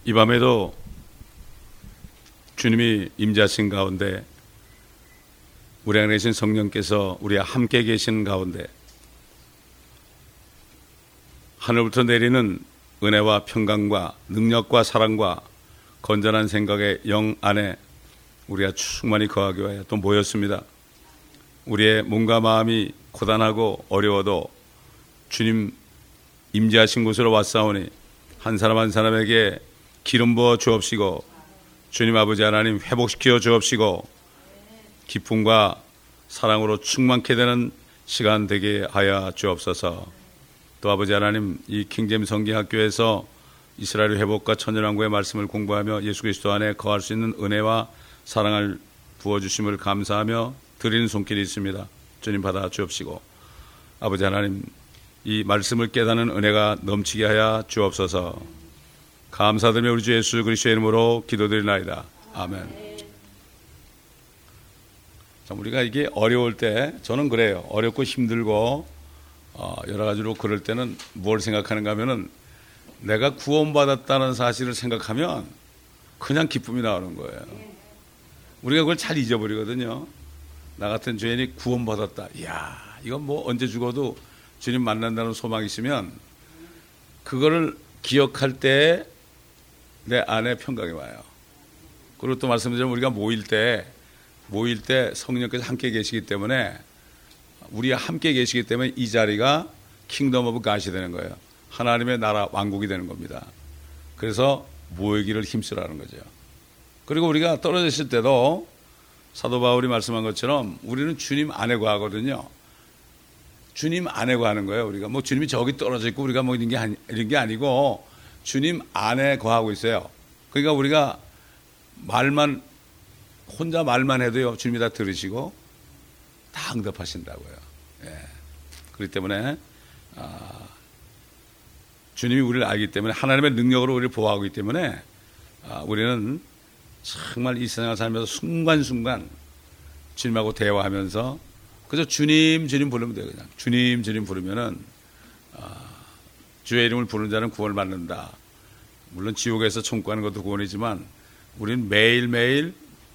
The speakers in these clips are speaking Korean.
이 밤에도 주님이 임재하신 가운데 우리 안에 계신 성령께서 우리와 함께 계신 가운데 하늘부터 내리는 은혜와 평강과 능력과 사랑과 건전한 생각의 영 안에 우리가 충만히 거하기 위하여 또 모였습니다. 우리의 몸과 마음이 고단하고 어려워도 주님 임재하신 곳으로 왔사오니 한 사람 한 사람에게 기름 부어 주옵시고 주님 아버지 하나님 회복시켜 주옵시고 기쁨과 사랑으로 충만케 되는 시간 되게 하여 주옵소서. 또 아버지 하나님 이 킹제임스 성경학교에서 이스라엘 회복과 천연왕국의 말씀을 공부하며 예수 그리스도 안에 거할 수 있는 은혜와 사랑을 부어주심을 감사하며 드리는 손길이 있습니다. 주님 받아 주옵시고 아버지 하나님 이 말씀을 깨닫는 은혜가 넘치게 하여 주옵소서. 감사드리며 우리 주 예수 그리스도의 이름으로 기도드리나이다. 아멘. 자, 우리가 이게 어려울 때 저는 그래요. 어렵고 힘들고 여러 가지로 그럴 때는 뭘 생각하는가 하면은 내가 구원받았다는 사실을 생각하면 그냥 기쁨이 나오는 거예요. 우리가 그걸 잘 잊어버리거든요. 나 같은 죄인이 구원받았다. 이야, 이건 뭐 언제 죽어도 주님 만난다는 소망이 있으면 그거를 기억할 때 내 안에 평강이 와요. 그리고 또 말씀드리면 우리가 모일 때 성령께서 함께 계시기 때문에 우리와 함께 계시기 때문에 이 자리가 킹덤 오브 갓이 되는 거예요. 하나님의 나라 왕국이 되는 겁니다. 그래서 모이기를 힘쓰라는 거죠. 그리고 우리가 떨어져 있을 때도 사도 바울이 말씀한 것처럼 우리는 주님 안에 거하거든요. 주님 안에 거하는 거예요. 우리가 뭐 주님이 저기 떨어져 있고 우리가 뭐 이런 게 아니고 주님 안에 거하고 있어요. 그러니까 우리가 혼자 말만 해도요 주님이 다 들으시고 다 응답하신다고요. 예. 그렇기 때문에 주님이 우리를 알기 때문에 하나님의 능력으로 우리를 보호하기 때문에 우리는 정말 이 세상을 살면서 순간순간 주님하고 대화하면서 그저 주님 주님 부르면 돼요. 그냥 주님 주님 부르면은 주의 이름을 부르는 자는 구원을 받는다. 물론 지옥에서 천국하는 것도 구원이지만 우리는 매일매일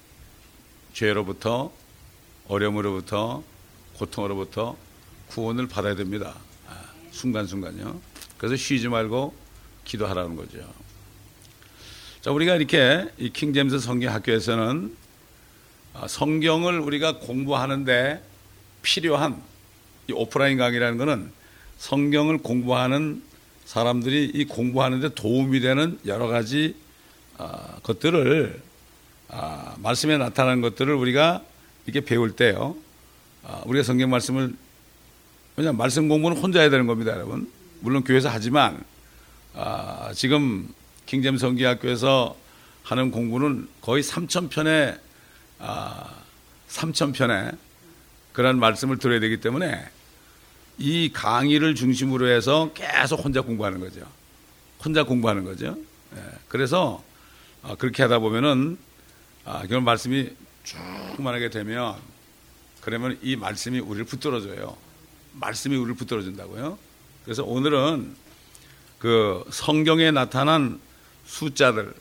죄로부터 어려움으로부터 고통으로부터 구원을 받아야 됩니다. 순간순간요. 그래서 쉬지 말고 기도하라는 거죠. 자, 우리가 이렇게 이 킹제임스 성경학교에서는 성경을 우리가 공부하는데 필요한 이 오프라인 강의라는 것은 성경을 공부하는 사람들이 이 공부하는데 도움이 되는 여러 가지 것들을 말씀에 나타나는 것들을 우리가 이렇게 배울 때요. 우리가 성경 말씀을 왜냐하면 말씀 공부는 혼자 해야 되는 겁니다, 여러분. 물론 교회에서 하지만 지금 킹제임스 성경학교에서 하는 공부는 거의 3,000편의 그런 말씀을 들어야 되기 때문에 이 강의를 중심으로 해서 계속 혼자 공부하는 거죠. 예, 그래서 그렇게 하다 보면은 그런 말씀이 충만하게 되면 그러면 이 말씀이 우리를 붙들어줘요. 말씀이 우리를 붙들어준다고요. 그래서 오늘은 그 성경에 나타난 숫자들을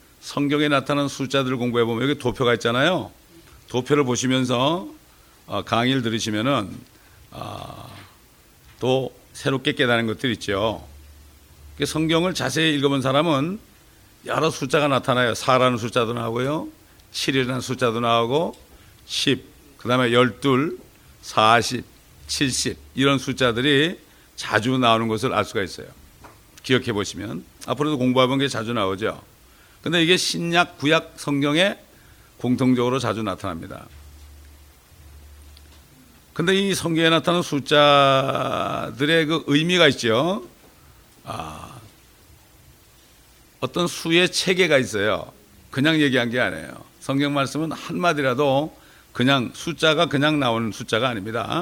공부해 보면 여기 도표가 있잖아요. 도표를 보시면서 강의를 들으시면은 또 새롭게 깨닫는 것들이 있죠. 성경을 자세히 읽어본 사람은 여러 숫자가 나타나요. 4라는 숫자도 나오고요. 7이라는 숫자도 나오고 10, 그 다음에 12, 40, 70 이런 숫자들이 자주 나오는 것을 알 수가 있어요. 기억해 보시면 앞으로도 공부해본 게 자주 나오죠. 근데 이게 신약, 구약 성경에 공통적으로 자주 나타납니다. 근데 이 성경에 나타나는 숫자들의 그 의미가 있죠. 어떤 수의 체계가 있어요. 그냥 얘기한 게 아니에요. 성경 말씀은 한마디라도 그냥 숫자가 그냥 나오는 숫자가 아닙니다.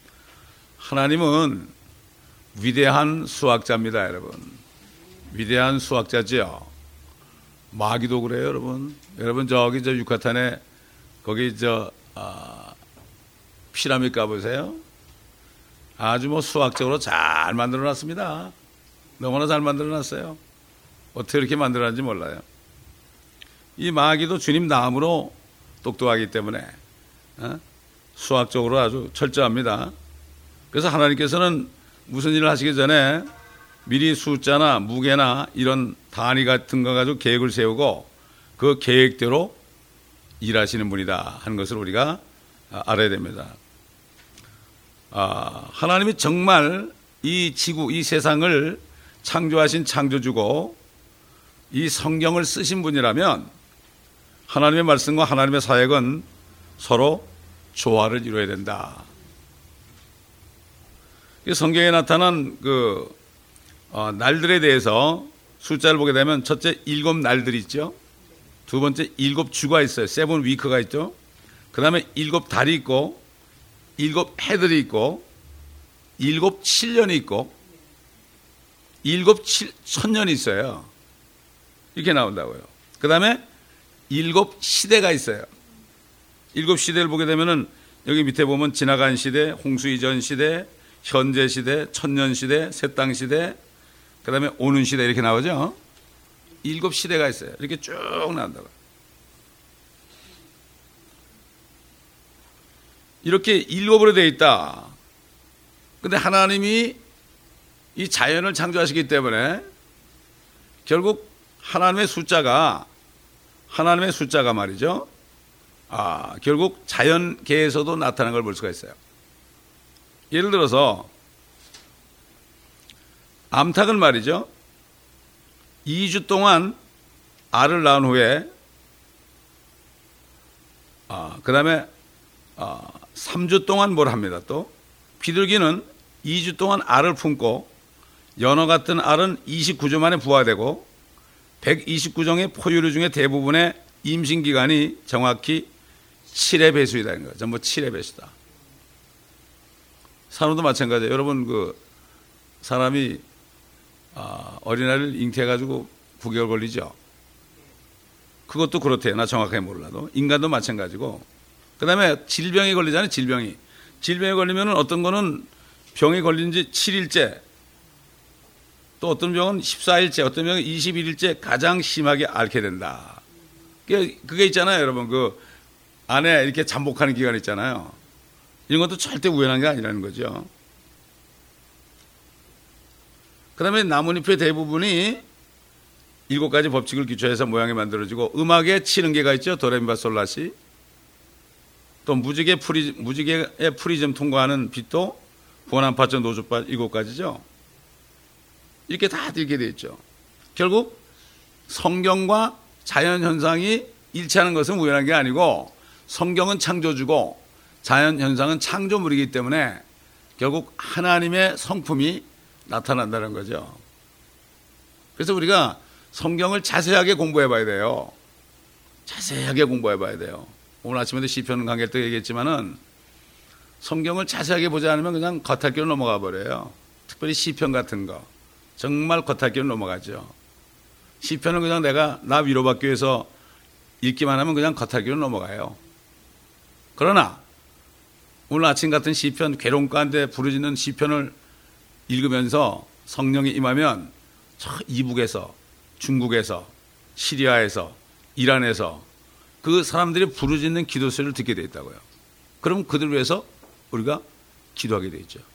하나님은 위대한 수학자입니다, 여러분. 위대한 수학자지요. 마귀도 그래요, 여러분. 여러분 저기 저 유카탄에 거기 피라미드 가보세요. 아주 뭐 수학적으로 잘 만들어놨습니다. 너무나 잘 만들어놨어요. 어떻게 이렇게 만들었는지 몰라요. 이 마귀도 주님 다음으로 똑똑하기 때문에 수학적으로 아주 철저합니다. 그래서 하나님께서는 무슨 일을 하시기 전에 미리 숫자나 무게나 이런 단위 같은 거 가지고 계획을 세우고 그 계획대로 일하시는 분이다 하는 것을 우리가 알아야 됩니다. 하나님이 정말 이 지구, 이 세상을 창조하신 창조주고 이 성경을 쓰신 분이라면 하나님의 말씀과 하나님의 사역은 서로 조화를 이루어야 된다. 성경에 나타난 날들에 대해서 숫자를 보게 되면 첫째 7 날들이 있죠. 두 번째 7 주가 있어요. 7 위크가 있죠. 그 다음에 7 달이 있고 7 해들이 있고 7 7년이 있고 7 천년이 있어요. 이렇게 나온다고요. 그 다음에 7 시대가 있어요. 7 시대를 보게 되면은 여기 밑에 보면 지나간 시대, 홍수 이전 시대, 현재 시대, 천년 시대, 새 땅 시대, 그 다음에 오는 시대 이렇게 나오죠. 7 시대가 있어요. 이렇게 쭉 나온다고요. 이렇게 7으로 되어 있다. 근데 하나님이 이 자연을 창조하시기 때문에 결국 하나님의 숫자가 말이죠. 결국 자연계에서도 나타난 걸 볼 수가 있어요. 예를 들어서 암탉은 말이죠. 2주 동안 알을 낳은 후에 그 다음에 3주 동안 뭘 합니다. 또 비둘기는 2주 동안 알을 품고 연어 같은 알은 29주 만에 부화되고 129종의 포유류 중에 대부분의 임신기간이 정확히 7회 배수이다는 거예요. 전부 7회 배수다. 산호도 마찬가지예요. 여러분 사람이 어린아이를 잉태해가지고 9개월 걸리죠. 그것도 그렇대요. 나 정확하게 몰라도. 인간도 마찬가지고. 그 다음에 질병이 걸리잖아요. 질병이 걸리면 어떤 거는 병이 걸린 지 7일째, 또 어떤 병은 14일째, 어떤 병은 21일째 가장 심하게 앓게 된다. 그게 있잖아요. 여러분 그 안에 이렇게 잠복하는 기간 있잖아요. 이런 것도 절대 우연한 게 아니라는 거죠. 그 다음에 나뭇잎의 대부분이 7가지 법칙을 기초해서 모양이 만들어지고 음악에 7음계가 있죠. 도레미파솔라시. 또 무지개의 프리즘 통과하는 빛도 구원한파전 노주파 7가지죠. 이렇게 다 들게 되어 있죠. 결국 성경과 자연현상이 일치하는 것은 우연한 게 아니고 성경은 창조주고 자연현상은 창조물이기 때문에 결국 하나님의 성품이 나타난다는 거죠. 그래서 우리가 성경을 자세하게 공부해 봐야 돼요. 자세하게 공부해 봐야 돼요. 오늘 아침에도 시편 강의 때 얘기했지만은 성경을 자세하게 보지 않으면 그냥 겉핥기로 넘어가 버려요. 특별히 시편 같은 거 정말 겉핥기로 넘어가죠. 시편은 그냥 나 위로받기 위해서 읽기만 하면 그냥 겉핥기로 넘어가요. 그러나 오늘 아침 같은 시편, 괴로움 가운데 부르짖는 시편을 읽으면서 성령이 임하면 저 이북에서, 중국에서, 시리아에서, 이란에서 그 사람들이 부르짖는 기도 소리를 듣게 돼 있다고요. 그럼 그들 위해서 우리가 기도하게 돼 있죠.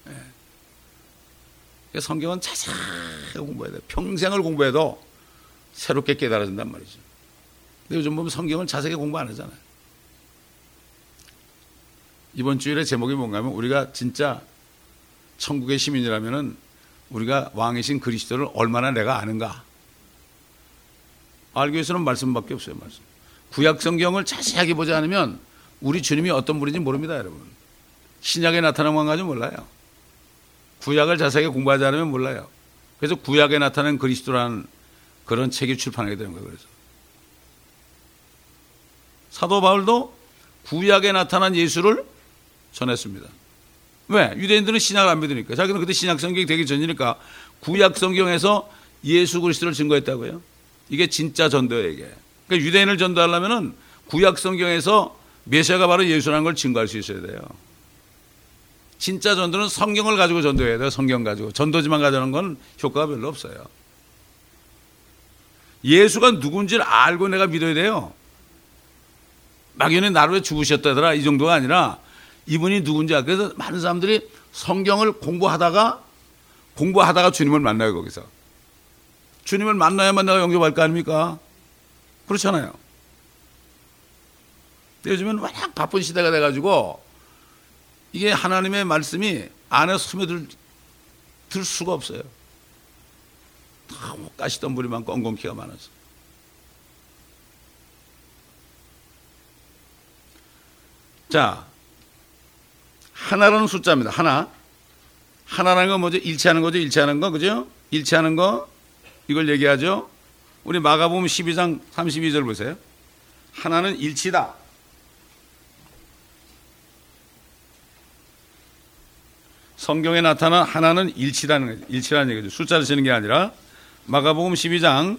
성경은 자세하게 공부해야 돼요. 평생을 공부해도 새롭게 깨달아진단 말이죠. 근데 요즘 보면 성경을 자세하게 공부 안 하잖아요. 이번 주일의 제목이 뭔가 하면 우리가 진짜 천국의 시민이라면은 우리가 왕이신 그리스도를 얼마나 내가 아는가. 알기 위해서는 말씀밖에 없어요. 말씀. 구약 성경을 자세하게 보지 않으면 우리 주님이 어떤 분인지 모릅니다. 여러분. 신약에 나타난 건 가지고 몰라요. 구약을 자세하게 공부하지 않으면 몰라요. 그래서 구약에 나타난 그리스도라는 그런 책이 출판하게 되는 거예요. 그래서 사도 바울도 구약에 나타난 예수를 전했습니다. 왜? 유대인들은 신약을 안 믿으니까. 자기는 그때 신약 성경이 되기 전이니까 구약 성경에서 예수 그리스도를 증거했다고요. 이게 진짜 전도예요. 이게. 그러니까 유대인을 전도하려면은 구약 성경에서 메시아가 바로 예수라는 걸 증거할 수 있어야 돼요. 진짜 전도는 성경을 가지고 전도해야 돼요. 성경 가지고. 전도지만 가져오는 건 효과가 별로 없어요. 예수가 누군지를 알고 내가 믿어야 돼요. 막연히 나를 왜 죽으셨다더라 이 정도가 아니라 이분이 누군지 알고. 그래서 많은 사람들이 성경을 공부하다가 주님을 만나요. 거기서 주님을 만나야만 내가 영접할 거 아닙니까? 그렇잖아요. 요즘은 워낙 바쁜 시대가 돼가지고 이게 하나님의 말씀이 안에 스며들 수가 없어요. 다 가시덤불이 많고 엉겅퀴가 많아서. 자, 하나라는 숫자입니다. 하나라는 건 뭐죠? 일치하는 거죠. 일치하는 거, 그죠? 일치하는 거 이걸 얘기하죠. 우리 마가복음 12장 32절 보세요. 하나는 일치다. 성경에 나타난 하나는 일치라는 얘기죠. 숫자를 쓰는 게 아니라. 마가복음 12장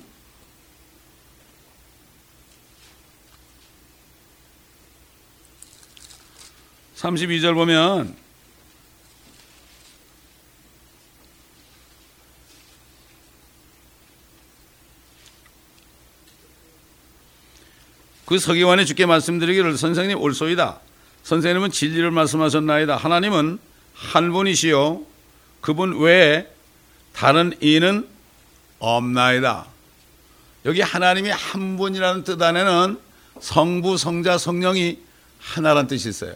32절 보면 그 서기관이 주께 말씀드리기를 선생님 옳소이다. 선생님은 진리를 말씀하셨나이다. 하나님은 한 분이시요 그분 외에 다른 이는 없나이다. 여기 하나님이 한 분이라는 뜻 안에는 성부, 성자, 성령이 하나라는 뜻이 있어요.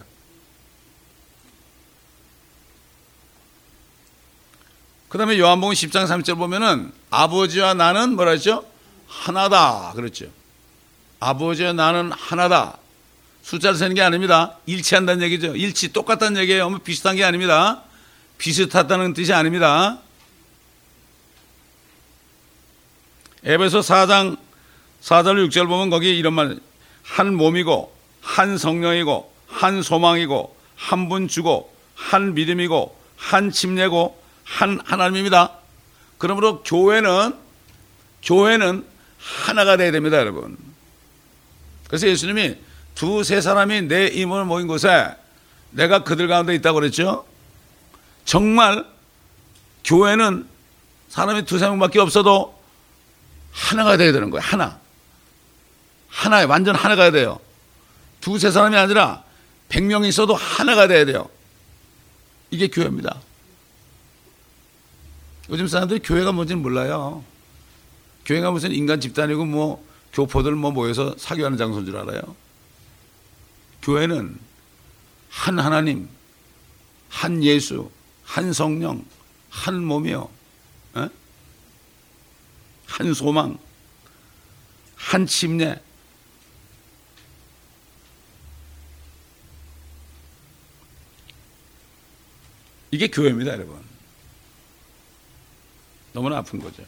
그 다음에 요한복음 10장 3절 보면은 아버지와 나는 뭐라 했죠? 하나다 그랬죠. 아버지와 나는 하나다. 숫자를 세는 게 아닙니다. 일치한다는 얘기죠. 일치, 똑같다는 얘기예요. 비슷한 게 아닙니다. 비슷하다는 뜻이 아닙니다. 에베소 4장 4절 6절 보면 거기 이런 말, 한 몸이고 한 성령이고 한 소망이고 한 분 주고 한 믿음이고 한 침례고 한 하나님입니다. 그러므로 교회는 하나가 돼야 됩니다, 여러분. 그래서 예수님이 두세 사람이 내 이름으로 모인 곳에 내가 그들 가운데 있다고 그랬죠. 정말 교회는 사람이 두세 명밖에 없어도 하나가 돼야 되는 거예요. 하나에 완전 하나가 돼요. 두세 사람이 아니라 100명이 있어도 하나가 돼야 돼요. 이게 교회입니다. 요즘 사람들이 교회가 뭔지는 몰라요. 교회가 무슨 인간 집단이고 뭐 교포들 뭐 모여서 사교하는 장소인 줄 알아요. 교회는 한 하나님, 한 예수, 한 성령, 한 몸이요, 한 소망, 한 침례. 이게 교회입니다, 여러분. 너무나 아픈 거죠.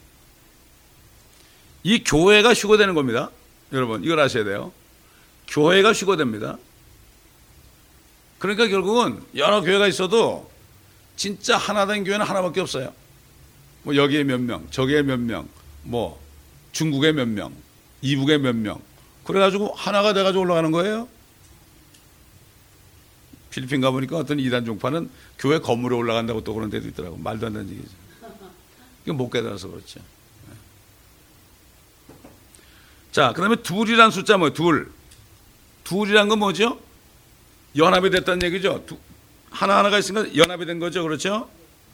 이 교회가 휴거되는 겁니다. 여러분, 이걸 아셔야 돼요. 교회가 휴거됩니다. 그러니까 결국은 여러 교회가 있어도 진짜 하나 된 교회는 하나밖에 없어요. 뭐 여기에 몇 명, 저기에 몇 명, 뭐 중국에 몇 명, 이북에 몇 명. 그래가지고 하나가 돼가지고 올라가는 거예요. 필리핀 가보니까 어떤 이단 종파는 교회 건물에 올라간다고 또 그런 데도 있더라고. 말도 안 되는 얘기죠. 이거 못 깨달아서 그렇죠. 자, 그 다음에 둘이란 숫자 뭐예요? 둘이란 건 뭐죠? 연합이 됐다는 얘기죠. 하나하나가 있으니까 연합이 된 거죠. 그렇죠?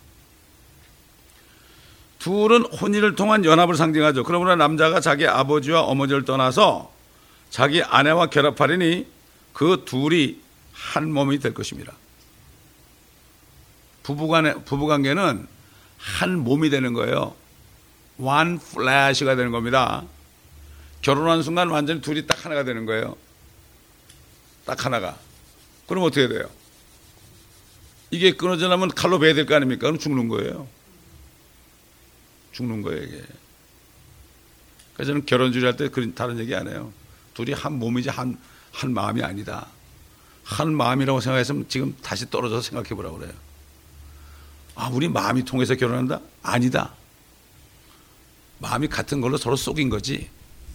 둘은 혼인을 통한 연합을 상징하죠. 그러므로 남자가 자기 아버지와 어머니를 떠나서 자기 아내와 결합하리니 그 둘이 한 몸이 될 것입니다. 부부관계는 한 몸이 되는 거예요. one flash가 되는 겁니다. 결혼한 순간 완전히 둘이 딱 하나가 되는 거예요. 딱 하나가. 그럼 어떻게 돼요? 이게 끊어지려면 칼로 베야 될 거 아닙니까? 그럼 죽는 거예요. 죽는 거예요, 이게. 그래서 저는 결혼주의 할 때 다른 얘기 안 해요. 둘이 한 몸이지 한 마음이 아니다. 한 마음이라고 생각했으면 지금 다시 떨어져서 생각해 보라고 그래요. 아, 우리 마음이 통해서 결혼한다? 아니다. 마음이 같은 걸로 서로 속인 거지.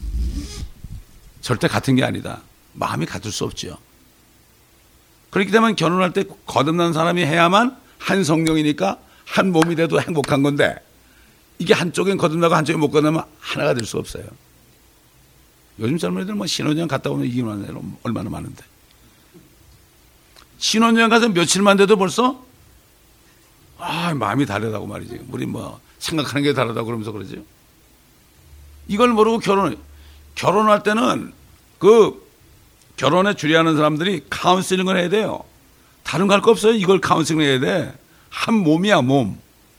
절대 같은 게 아니다. 마음이 같을 수 없죠. 그렇기 때문에 결혼할 때 거듭난 사람이 해야만 한 성령이니까 한 몸이 돼도 행복한 건데, 이게 한쪽엔 거듭나고 한쪽에 못 거듭나면 하나가 될 수 없어요. 요즘 젊은이들 뭐 신혼여행 갔다 오면 이기는 애들 얼마나 많은데. 신혼여행 가서 며칠만 돼도 벌써 마음이 다르다고 말이지. 우리 뭐 생각하는 게 다르다고 그러면서 그러죠. 이걸 모르고 결혼할 때는 그 결혼에 주례하는 사람들이 카운슬링을 해야 돼요. 다른 거 할 거 없어요. 이걸 카운슬링 해야 돼. 한 몸이야, 몸.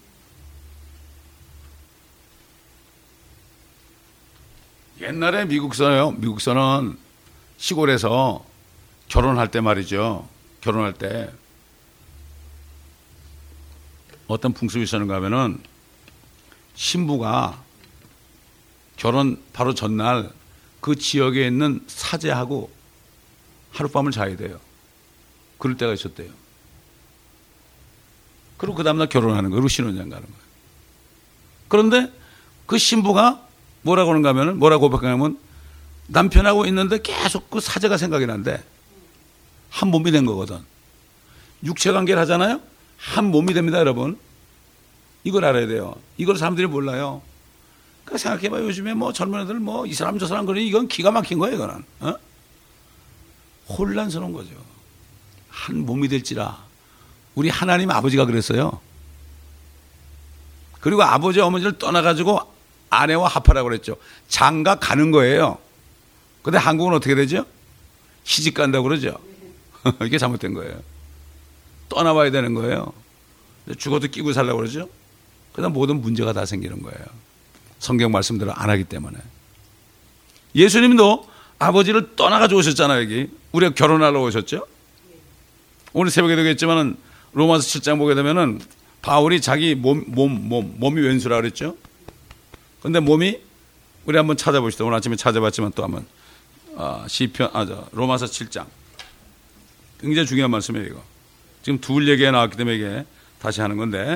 옛날에 미국서는 시골에서 결혼할 때 말이죠. 결혼할 때 어떤 풍습이 있었는가 하면은 신부가 결혼 바로 전날 그 지역에 있는 사제하고 하룻밤을 자야 돼요. 그럴 때가 있었대요. 그리고 그 다음날 결혼하는 거예요. 그리고 신혼여행 가는 거예요. 그런데 그 신부가 뭐라고 하는가 하면은 뭐라고 고백하냐면 남편하고 있는데 계속 그 사제가 생각이 난대. 한 몸이 된 거거든. 육체 관계를 하잖아요. 한 몸이 됩니다, 여러분. 이걸 알아야 돼요. 이걸 사람들이 몰라요. 그러니까 생각해봐. 요즘에 뭐 젊은 애들 뭐 이 사람 저 사람 그러니 이건 기가 막힌 거예요, 이거는. 혼란스러운 거죠. 한 몸이 될지라. 우리 하나님 아버지가 그랬어요. 그리고 아버지 어머니를 떠나가지고 아내와 합하라고 그랬죠. 장가 가는 거예요. 근데 한국은 어떻게 되죠? 시집 간다고 그러죠. 이게 잘못된 거예요. 떠나와야 되는 거예요. 죽어도 끼고 살라고 그러죠. 그다음 모든 문제가 다 생기는 거예요. 성경 말씀대로 안 하기 때문에. 예수님도 아버지를 떠나가지고 오셨잖아요. 여기 우리가 결혼하러 오셨죠. 오늘 새벽에도 얘기했지만 로마서 7장 보게 되면은 바울이 자기 몸이 왼수라 그랬죠. 근데 몸이 우리 한번 찾아보시다. 오늘 아침에 찾아봤지만 또 한번 로마서 7장 굉장히 중요한 말씀이에요. 이거 지금 둘 얘기가 나왔기 때문에 이게 다시 하는 건데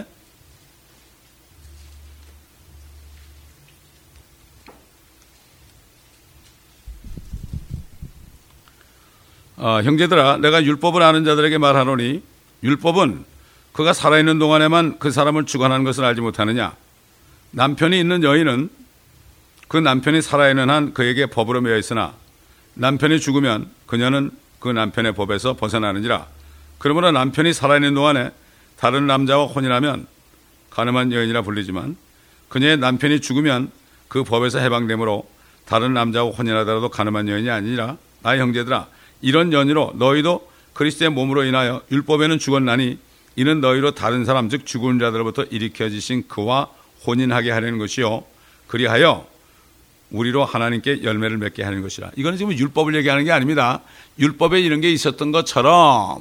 형제들아 내가 율법을 아는 자들에게 말하노니 율법은 그가 살아있는 동안에만 그 사람을 주관하는 것을 알지 못하느냐. 남편이 있는 여인은 그 남편이 살아있는 한 그에게 법으로 매여 있으나 남편이 죽으면 그녀는 그 남편의 법에서 벗어나느니라. 그러므로 남편이 살아있는 동안에 다른 남자와 혼인하면 가늠한 여인이라 불리지만 그녀의 남편이 죽으면 그 법에서 해방되므로 다른 남자와 혼인하더라도 가늠한 여인이 아니니라. 나의 형제들아 이런 연유로 너희도 그리스도의 몸으로 인하여 율법에는 죽었나니 이는 너희로 다른 사람 즉 죽은 자들로부터 일으켜지신 그와 혼인하게 하려는 것이요 그리하여 우리로 하나님께 열매를 맺게 하는 것이라. 이거는 지금 율법을 얘기하는 게 아닙니다. 율법에 이런 게 있었던 것처럼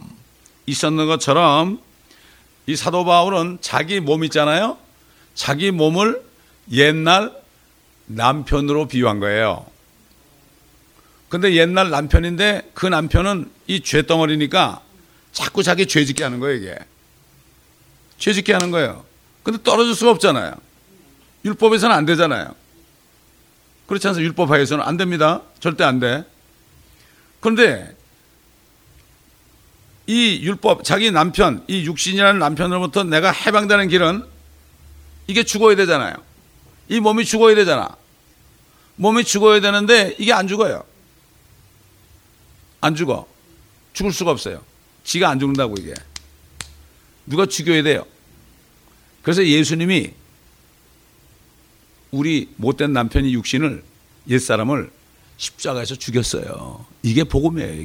이 사도 바울은 자기 몸 있잖아요. 자기 몸을 옛날 남편으로 비유한 거예요. 근데 옛날 남편인데 그 남편은 이 죄덩어리니까 자꾸 자기 죄짓게 하는 거예요. 이게 죄짓게 하는 거예요. 근데 떨어질 수가 없잖아요. 율법에서는 안 되잖아요. 그렇지 않습니까? 율법하에서는 안 됩니다. 절대 안 돼. 그런데 이 율법, 자기 남편, 이 육신이라는 남편으로부터 내가 해방되는 길은 이게 죽어야 되잖아요. 이 몸이 죽어야 되잖아. 몸이 죽어야 되는데 이게 안 죽어요. 안 죽어. 죽을 수가 없어요. 지가 안 죽는다고 이게. 누가 죽여야 돼요. 그래서 예수님이 우리 못된 남편이 육신을 옛사람을 십자가에서 죽였어요. 이게 복음이에요.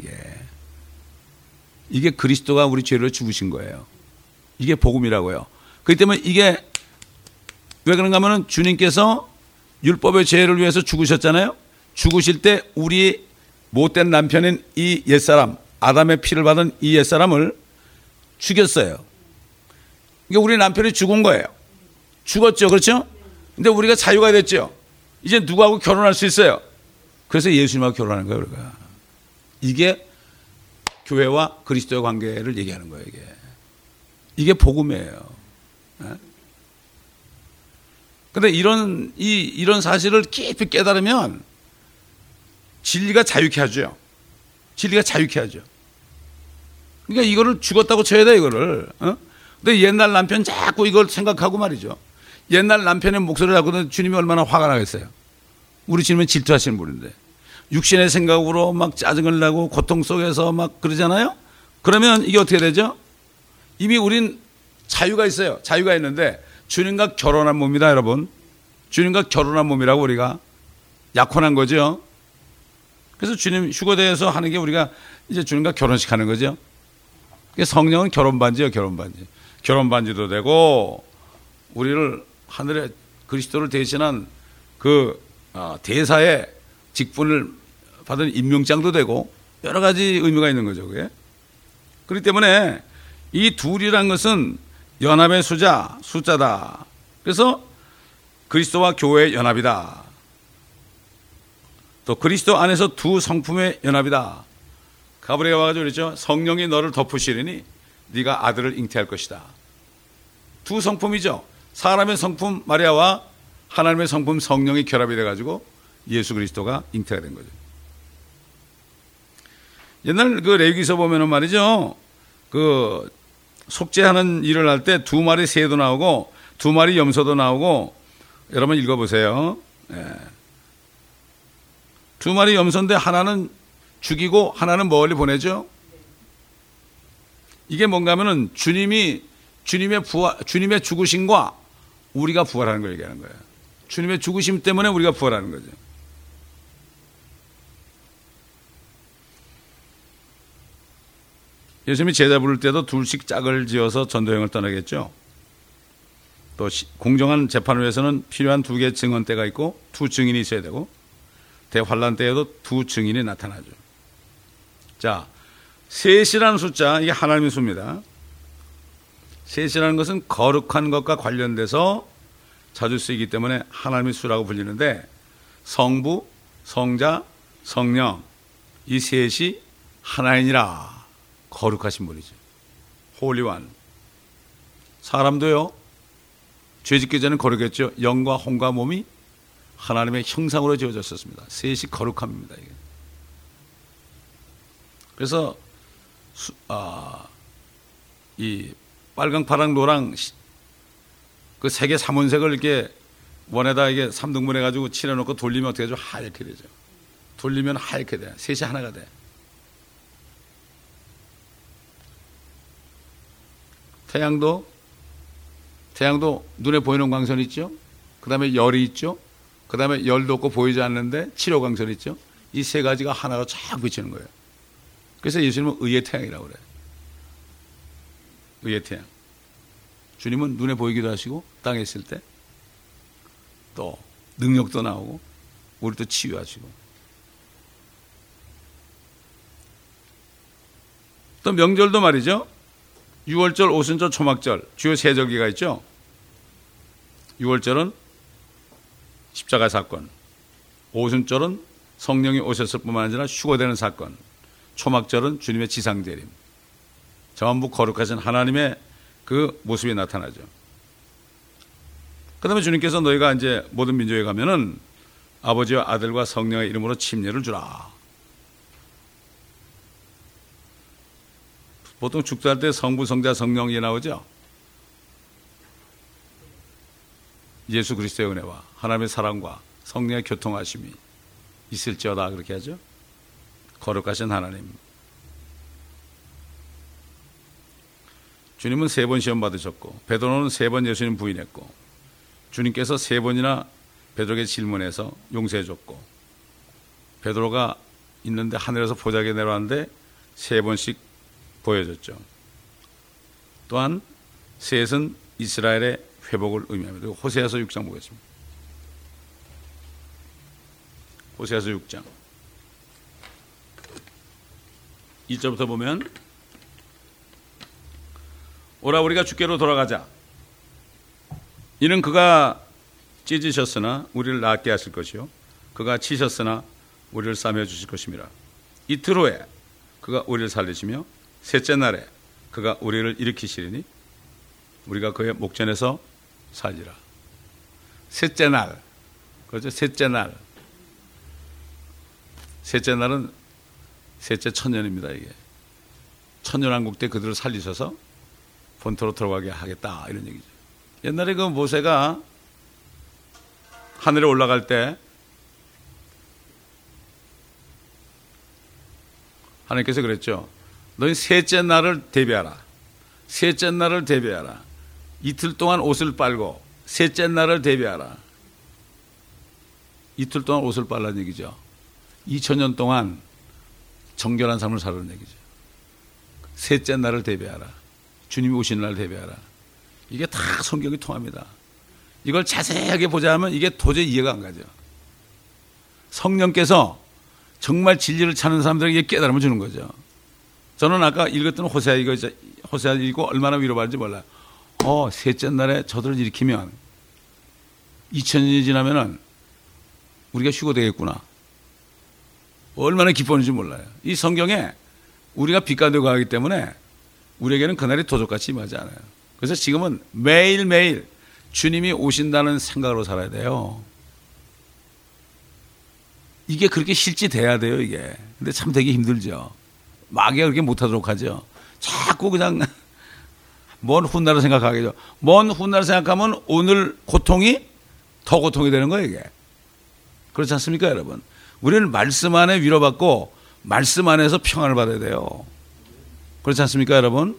이게 그리스도가 우리 죄를 죽으신 거예요. 이게 복음이라고요. 그렇기 때문에 이게 왜 그런가 하면 주님께서 율법의 죄를 위해서 죽으셨잖아요. 죽으실 때 우리 못된 남편인 이 옛사람 아담의 피를 받은 이 옛사람을 죽였어요. 이게 우리 남편이 죽은 거예요. 죽었죠. 그렇죠? 근데 우리가 자유가 됐죠. 이제 누구하고 결혼할 수 있어요. 그래서 예수님하고 결혼하는 거예요. 우리가. 이게 교회와 그리스도의 관계를 얘기하는 거예요. 이게 복음이에요. 그런데 이런 사실을 깊이 깨달으면 진리가 자유케 하죠. 진리가 자유케 하죠. 그러니까 이거를 죽었다고 쳐야 돼, 이거를. 근데 옛날 남편 자꾸 이걸 생각하고 말이죠. 옛날 남편의 목소리를 듣고는 주님이 얼마나 화가 나겠어요. 우리 주님은 질투하시는 분인데 육신의 생각으로 막 짜증을 내고 고통 속에서 막 그러잖아요. 그러면 이게 어떻게 되죠? 이미 우린 자유가 있어요. 자유가 있는데 주님과 결혼한 몸이다, 여러분. 주님과 결혼한 몸이라고 우리가 약혼한 거죠. 그래서 주님 휴거대에서 하는 게 우리가 이제 주님과 결혼식 하는 거죠. 성령은 결혼반지예요, 결혼반지. 결혼반지도 되고 우리를 하늘에 그리스도를 대신한 그 대사의 직분을 받은 임명장도 되고 여러 가지 의미가 있는 거죠. 그게. 그렇기 때문에 이 둘이란 것은 연합의 숫자다. 그래서 그리스도와 교회의 연합이다. 또 그리스도 안에서 두 성품의 연합이다. 가브리엘가 와가지고 그랬죠. 성령이 너를 덮으시리니 네가 아들을 잉태할 것이다. 두 성품이죠. 사람의 성품 마리아와 하나님의 성품 성령이 결합이 돼가지고 예수 그리스도가 잉태가 된 거죠. 옛날 그 레위기서 보면은 말이죠. 그 속죄하는 일을 할 때 두 마리 새도 나오고 두 마리 염소도 나오고 여러분 읽어보세요. 예. 두 마리 염소인데 하나는 죽이고 하나는 멀리 보내죠. 이게 뭔가 하면은 주님의 죽으심과 우리가 부활하는 걸 얘기하는 거예요. 주님의 죽으심 때문에 우리가 부활하는 거죠. 예수님이 제자 부를 때도 둘씩 짝을 지어서 전도여행을 떠나겠죠. 또 공정한 재판을 위해서는 필요한 두 개의 증언대가 있고 두 증인이 있어야 되고 대환란 때에도 두 증인이 나타나죠. 자, 셋이라는 숫자, 이게 하나님의 수입니다. 셋이라는 것은 거룩한 것과 관련돼서 자주 쓰이기 때문에 하나님의 수라고 불리는데 성부, 성자, 성령 이 셋이 하나이니라. 거룩하신 분이죠. 홀리완. 사람도요. 죄짓기 전에 거룩했죠. 영과 혼과 몸이 하나님의 형상으로 지어졌었습니다. 셋이 거룩함입니다. 이게. 그래서 이 빨강, 파랑, 노랑 그 세 개 삼원색을 이렇게 원에다 이게 3등분 해가지고 칠해놓고 돌리면 어떻게 되죠? 하얗게 되죠. 돌리면 하얗게 돼. 셋이 하나가 돼. 태양도 눈에 보이는 광선 있죠? 그 다음에 열이 있죠? 그 다음에 열도 없고 보이지 않는데 칠호 광선 있죠? 이 세 가지가 하나로 쫙 비치는 거예요. 그래서 예수님은 의의 태양이라고 그래요. 의의 태양. 주님은 눈에 보이기도 하시고 땅에 있을 때 또 능력도 나오고 우리도 치유하시고 또 명절도 말이죠. 유월절, 오순절, 초막절 주요 세 절기가 있죠. 유월절은 십자가 사건, 오순절은 성령이 오셨을 뿐만 아니라 휴거되는 사건, 초막절은 주님의 지상재림, 전부 거룩하신 하나님의 그 모습이 나타나죠. 그 다음에 주님께서 너희가 이제 모든 민족에 가면은 아버지와 아들과 성령의 이름으로 침례를 주라. 보통 축도할 때 성부, 성자, 성령이 나오죠. 예수 그리스도의 은혜와 하나님의 사랑과 성령의 교통하심이 있을지어다 그렇게 하죠. 거룩하신 하나님. 주님은 3번 시험 받으셨고 베드로는 3번 예수님 부인했고 주님께서 3번이나 베드로에게 질문해서 용서해 줬고 베드로가 있는데 하늘에서 보자기에 내려왔는데 3번씩 보여줬죠. 또한 셋은 이스라엘의 회복을 의미합니다. 호세아서 6장 보겠습니다. 호세아서 6장 2절부터 보면 오라 우리가 주께로 돌아가자. 이는 그가 찢으셨으나 우리를 낫게 하실 것이요 그가 치셨으나 우리를 싸매 주실 것임이라. 이틀 후에 그가 우리를 살리시며 셋째 날에 그가 우리를 일으키시리니 우리가 그의 목전에서 살리라. 셋째 날, 그렇죠? 셋째 날. 셋째 날은 셋째 천년입니다. 이게 천년왕국 때 그들을 살리셔서 본토로 들어가게 하겠다 이런 얘기죠. 옛날에 그 모세가 하늘에 올라갈 때 하나님께서 그랬죠. 너희 셋째 날을 대비하라. 셋째 날을 대비하라. 이틀 동안 옷을 빨고 셋째 날을 대비하라. 이틀 동안 옷을 빨라는 얘기죠. 2000년 동안 정결한 삶을 살라는 얘기죠. 셋째 날을 대비하라. 주님이 오시는 날을 대비하라. 이게 다 성경이 통합니다. 이걸 자세하게 보자면 이게 도저히 이해가 안 가죠. 성령께서 정말 진리를 찾는 사람들에게 깨달음을 주는 거죠. 저는 아까 읽었던 호세아 읽고 얼마나 위로받는지 몰라요. 셋째 날에 저들을 일으키면 2000년이 지나면은 우리가 휴거 되겠구나. 얼마나 기뻤는지 몰라요. 이 성경에 우리가 빛 가운데 가기 때문에 우리에게는 그날이 도적같이 임하지 않아요. 그래서 지금은 매일매일 주님이 오신다는 생각으로 살아야 돼요. 이게 그렇게 실제돼야 돼요, 이게. 근데 참 되게 힘들죠. 마귀가 그렇게 못하도록 하죠. 자꾸 그냥 먼 훗날을 생각하겠죠. 먼 훗날을 생각하면 오늘 고통이 더 고통이 되는 거예요, 이게. 그렇지 않습니까, 여러분? 우리는 말씀 안에 위로받고 말씀 안에서 평안을 받아야 돼요. 그렇지 않습니까, 여러분?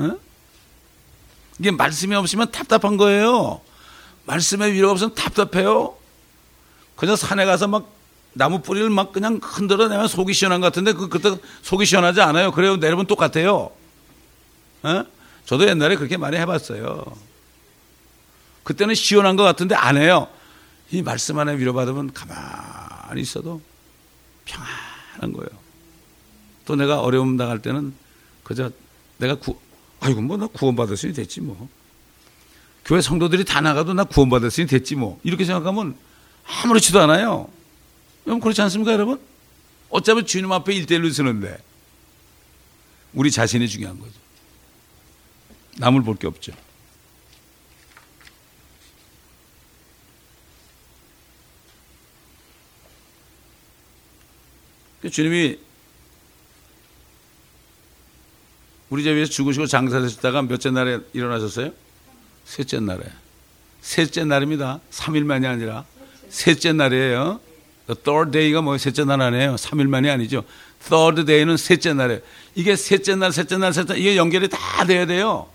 이게 말씀이 없으면 답답한 거예요. 말씀에 위로가 없으면 답답해요. 그냥 산에 가서 막 나무 뿌리를 막 그냥 흔들어내면 속이 시원한 것 같은데 그때 속이 시원하지 않아요. 그래요, 내려면 똑같아요. 저도 옛날에 그렇게 많이 해봤어요. 그때는 시원한 것 같은데 안 해요. 이 말씀 안에 위로받으면 가만히 있어도 평안한 거예요. 또 내가 어려움 당할 때는 그저 내가 나 구원받았으니 됐지 뭐. 교회 성도들이 다 나가도 나 구원받았으니 됐지 뭐. 이렇게 생각하면 아무렇지도 않아요. 여러분 그렇지 않습니까, 여러분? 어차피 주님 앞에 1대1로 서는데 우리 자신이 중요한 거죠. 남을 볼 게 없죠. 주님이 우리 집 위에서 죽으시고 장사되셨다가 몇째 날에 일어나셨어요? 셋째 날에. 셋째 날입니다. 3일만이 아니라 셋째 날이에요. third day가 뭐예요? 셋째 날 아니에요. 3일만이 아니죠. third day는 셋째 날이에요. 이게 셋째 날, 이게 연결이 다 돼야 돼요.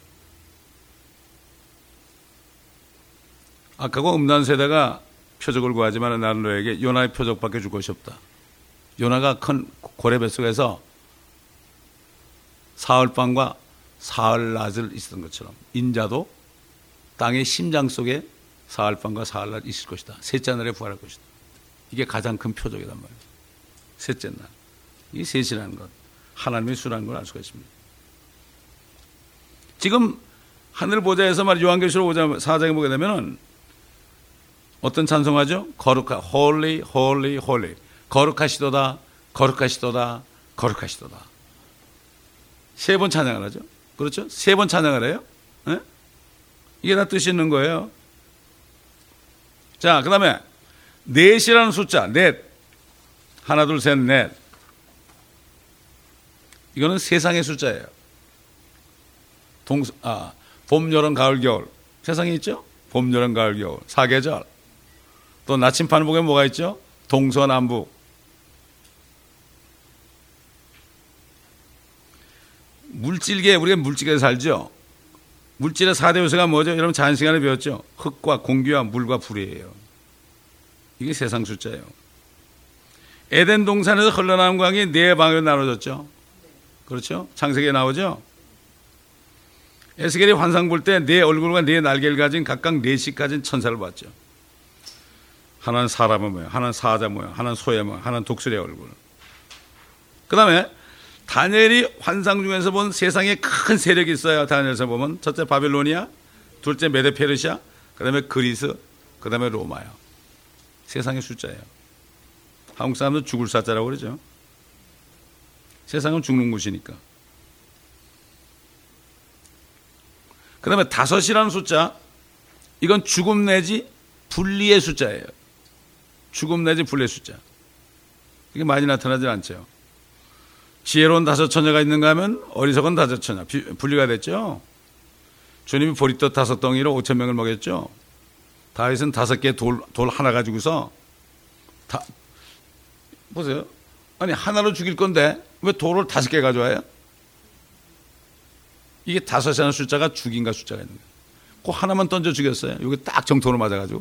아까고 음란세대가 표적을 구하지만 나는 너에게 요나의 표적밖에 줄 것이 없다. 요나가 큰 고래 뱃속에서 사흘밤과 사흘낮을 있었던 것처럼 인자도 땅의 심장 속에 사흘밤과 사흘낮 있을 것이다. 셋째 날에 부활할 것이다. 이게 가장 큰 표적이란 말이에요. 셋째 날. 이 셋이라는 것, 하나님의 수라는 걸 알 수가 있습니다. 지금 하늘 보좌에서 말이죠. 요한계시록 5장 4장에 보게 되면은 어떤 찬송하죠? 거룩하, holy, holy, holy. 거룩하시도다, 거룩하시도다, 거룩하시도다. 3번 찬양을 하죠. 그렇죠? 3번 찬양을 해요. 네? 이게 다 뜻이 있는 거예요. 자, 그 다음에 넷이라는 숫자, 넷. 하나, 둘, 셋, 넷. 이거는 세상의 숫자예요. 봄, 여름, 가을, 겨울. 세상에 있죠? 봄, 여름, 가을, 겨울. 4계절. 또 나침반 보면 뭐가 있죠? 동서남북. 물질계, 우리가 물질계에 살죠? 물질의 4대 요소가 뭐죠? 여러분 자연 시간에 배웠죠? 흙과 공기와 물과 불이에요. 이게 세상 숫자예요. 에덴 동산에서 흘러나온 강이 4방으로 나눠졌죠? 그렇죠? 창세기에 나오죠? 에스겔이 환상 볼 때 4 얼굴과 4 날개를 가진 각각 4씩 가진 천사를 봤죠. 하나는 사람의 모양, 하나는 사자 모양, 하나는 소의 모양, 하나는 독수리의 얼굴. 그 다음에 다니엘이 환상 중에서 본 세상에 큰 세력이 있어요. 다니엘에서 보면 첫째 바빌로니아, 둘째 메데 페르시아, 그 다음에 그리스, 그 다음에 로마요. 세상의 숫자예요. 한국 사람도 죽을 사자라고 그러죠. 세상은 죽는 곳이니까. 그 다음에 5이라는 숫자, 이건 죽음 내지 분리의 숫자예요. 죽음 내지 분리의 숫자. 이게 많이 나타나지 않죠. 지혜로운 5 처녀가 있는가 하면 어리석은 5 처녀. 분리가 됐죠. 주님이 보리떡 5 덩이로 5,000명을 먹였죠. 다윗은 5개 돌 하나 가지고서 다 보세요. 아니 하나로 죽일 건데 왜 돌을 5개 가져와요? 이게 5이라는 숫자가 죽인가 숫자가 있는 거예요. 그 하나만 던져 죽였어요. 여기 딱 정토로 맞아가지고.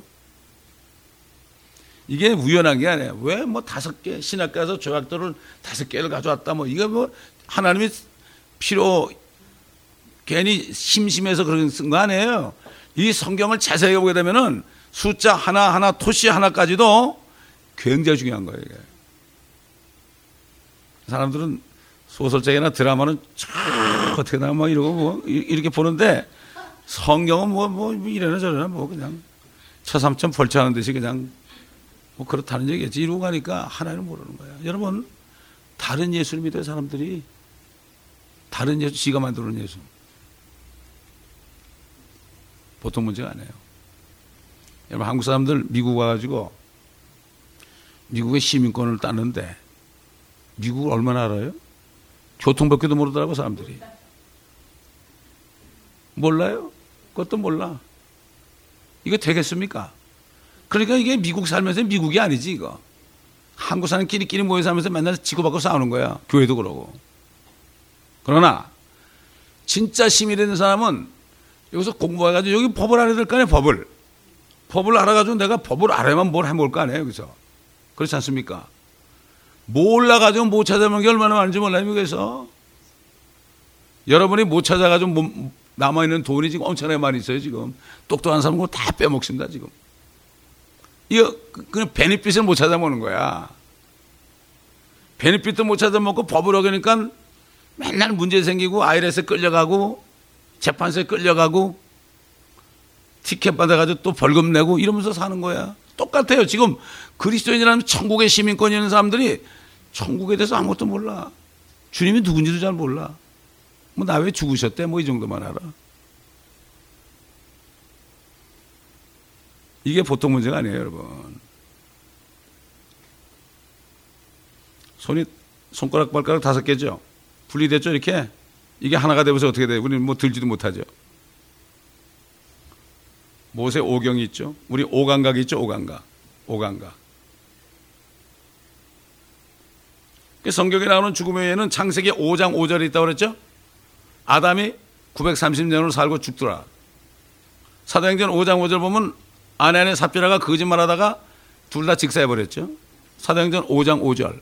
이게 우연한 게 아니에요. 왜 뭐 5개 신학교 가서 조약돌을 5개를 가져왔다 뭐 이거 뭐 하나님이 괜히 심심해서 그런 쓴 거 아니에요. 이 성경을 자세히 보게 되면은 숫자 하나 토시 하나까지도 굉장히 중요한 거예요. 이게. 사람들은 소설책이나 드라마는 어떻게 나면 막 이러고 뭐 이렇게 보는데 성경은 뭐 이래나 저래나 뭐 그냥 처삼천 벌초하는 듯이 그냥 뭐 그렇다는 얘기겠지. 이러고 가니까 하나를 모르는 거야. 여러분 다른 예수를 믿어요. 사람들이 다른 예수, 지가 만드는 예수. 보통 문제가 아니에요. 여러분 한국 사람들 미국 와가지고 미국의 시민권을 따는데 미국을 얼마나 알아요? 교통법규도 모르더라고 사람들이. 몰라요? 그것도 몰라. 이거 되겠습니까? 그러니까 이게 미국 살면서 미국이 아니지 이거. 한국 사람끼리 모여 살면서 맨날 치고받고 싸우는 거야. 교회도 그러고. 그러나 진짜 시민이 되는 사람은 여기서 공부해가지고 여기 법을 알아야 될 거 아니에요. 법을 알아가지고 내가 법을 알아야만 뭘 해볼 거 아니에요. 여기서. 그렇지 않습니까? 몰라가지고 못 찾아보는 게 얼마나 많은지 몰라요. 미국에서. 여러분이 못 찾아가지고 남아있는 돈이 지금 엄청나게 많이 있어요. 지금 똑똑한 사람은 그거 다 빼먹습니다. 지금 이거 그냥 베니핏을 못 찾아먹는 거야. 베니핏도 못 찾아먹고 법을 어기니까 맨날 문제 생기고 IRS에 끌려가고 재판소에 끌려가고 티켓 받아가지고 또 벌금 내고 이러면서 사는 거야. 똑같아요. 지금 그리스도인이라면 천국의 시민권이 있는 사람들이 천국에 대해서 아무것도 몰라. 주님이 누군지도 잘 몰라. 뭐 나 왜 죽으셨대? 뭐 이 정도만 알아. 이게 보통 문제가 아니에요, 여러분. 손가락 발가락 5개죠. 분리됐죠, 이렇게. 이게 하나가 되면서 어떻게 돼요? 우리는 뭐 들지도 못하죠. 모세 오경이 있죠. 우리 오감각이 있죠, 오감각. 성경에 나오는 죽음의 외에는 창세기 5장 5절에 있다고 그랬죠. 아담이 930년을 살고 죽더라. 사도행전 5장 5절 보면 아내 안에 삽질하가 거짓말하다가 둘 다 직사해버렸죠. 사도행전 5장 5절.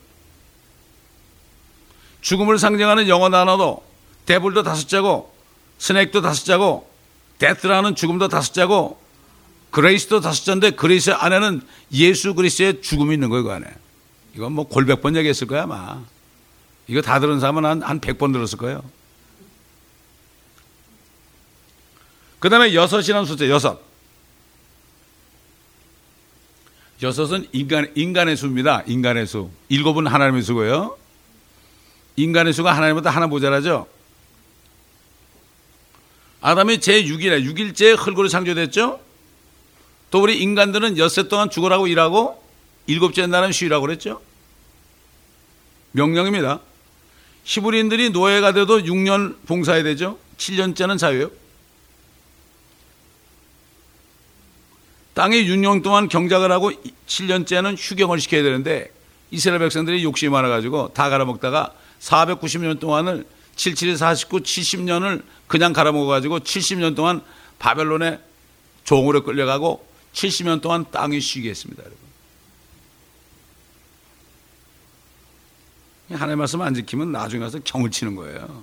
죽음을 상징하는 영어 단어도 데블도 5자고 스낵도 5자고 데스라는 죽음도 5자고 그레이스도 5자인데 그레이스 안에는 예수 그리스도의 죽음이 있는 거예요. 그 안에. 이건 뭐 골백 번 얘기했을 거야 아마. 이거 다 들은 사람은 한 100번 들었을 거예요. 그 다음에 6이라는 숫자 6. 6은 인간의 수입니다. 인간의 수. 7은 하나님의 수고요. 인간의 수가 하나님보다 하나 모자라죠. 아담이 제6일에 6일째에 흙으로 창조됐죠. 또 우리 인간들은 엿새 동안 죽으라고 일하고 7째 날은 쉬라고 그랬죠. 명령입니다. 히브리인들이 노예가 돼도 6년 봉사해야 되죠. 7년째는 자유예요. 땅에 6년 동안 경작을 하고 7년째는 휴경을 시켜야 되는데 이스라엘 백성들이 욕심이 많아가지고 다 갈아먹다가 490년 동안을 77에 49, 70년을 그냥 갈아먹어가지고 70년 동안 바벨론에 종으로 끌려가고 70년 동안 땅이 쉬게 했습니다. 여러분. 하나님의 말씀 안 지키면 나중에 가서 경을 치는 거예요.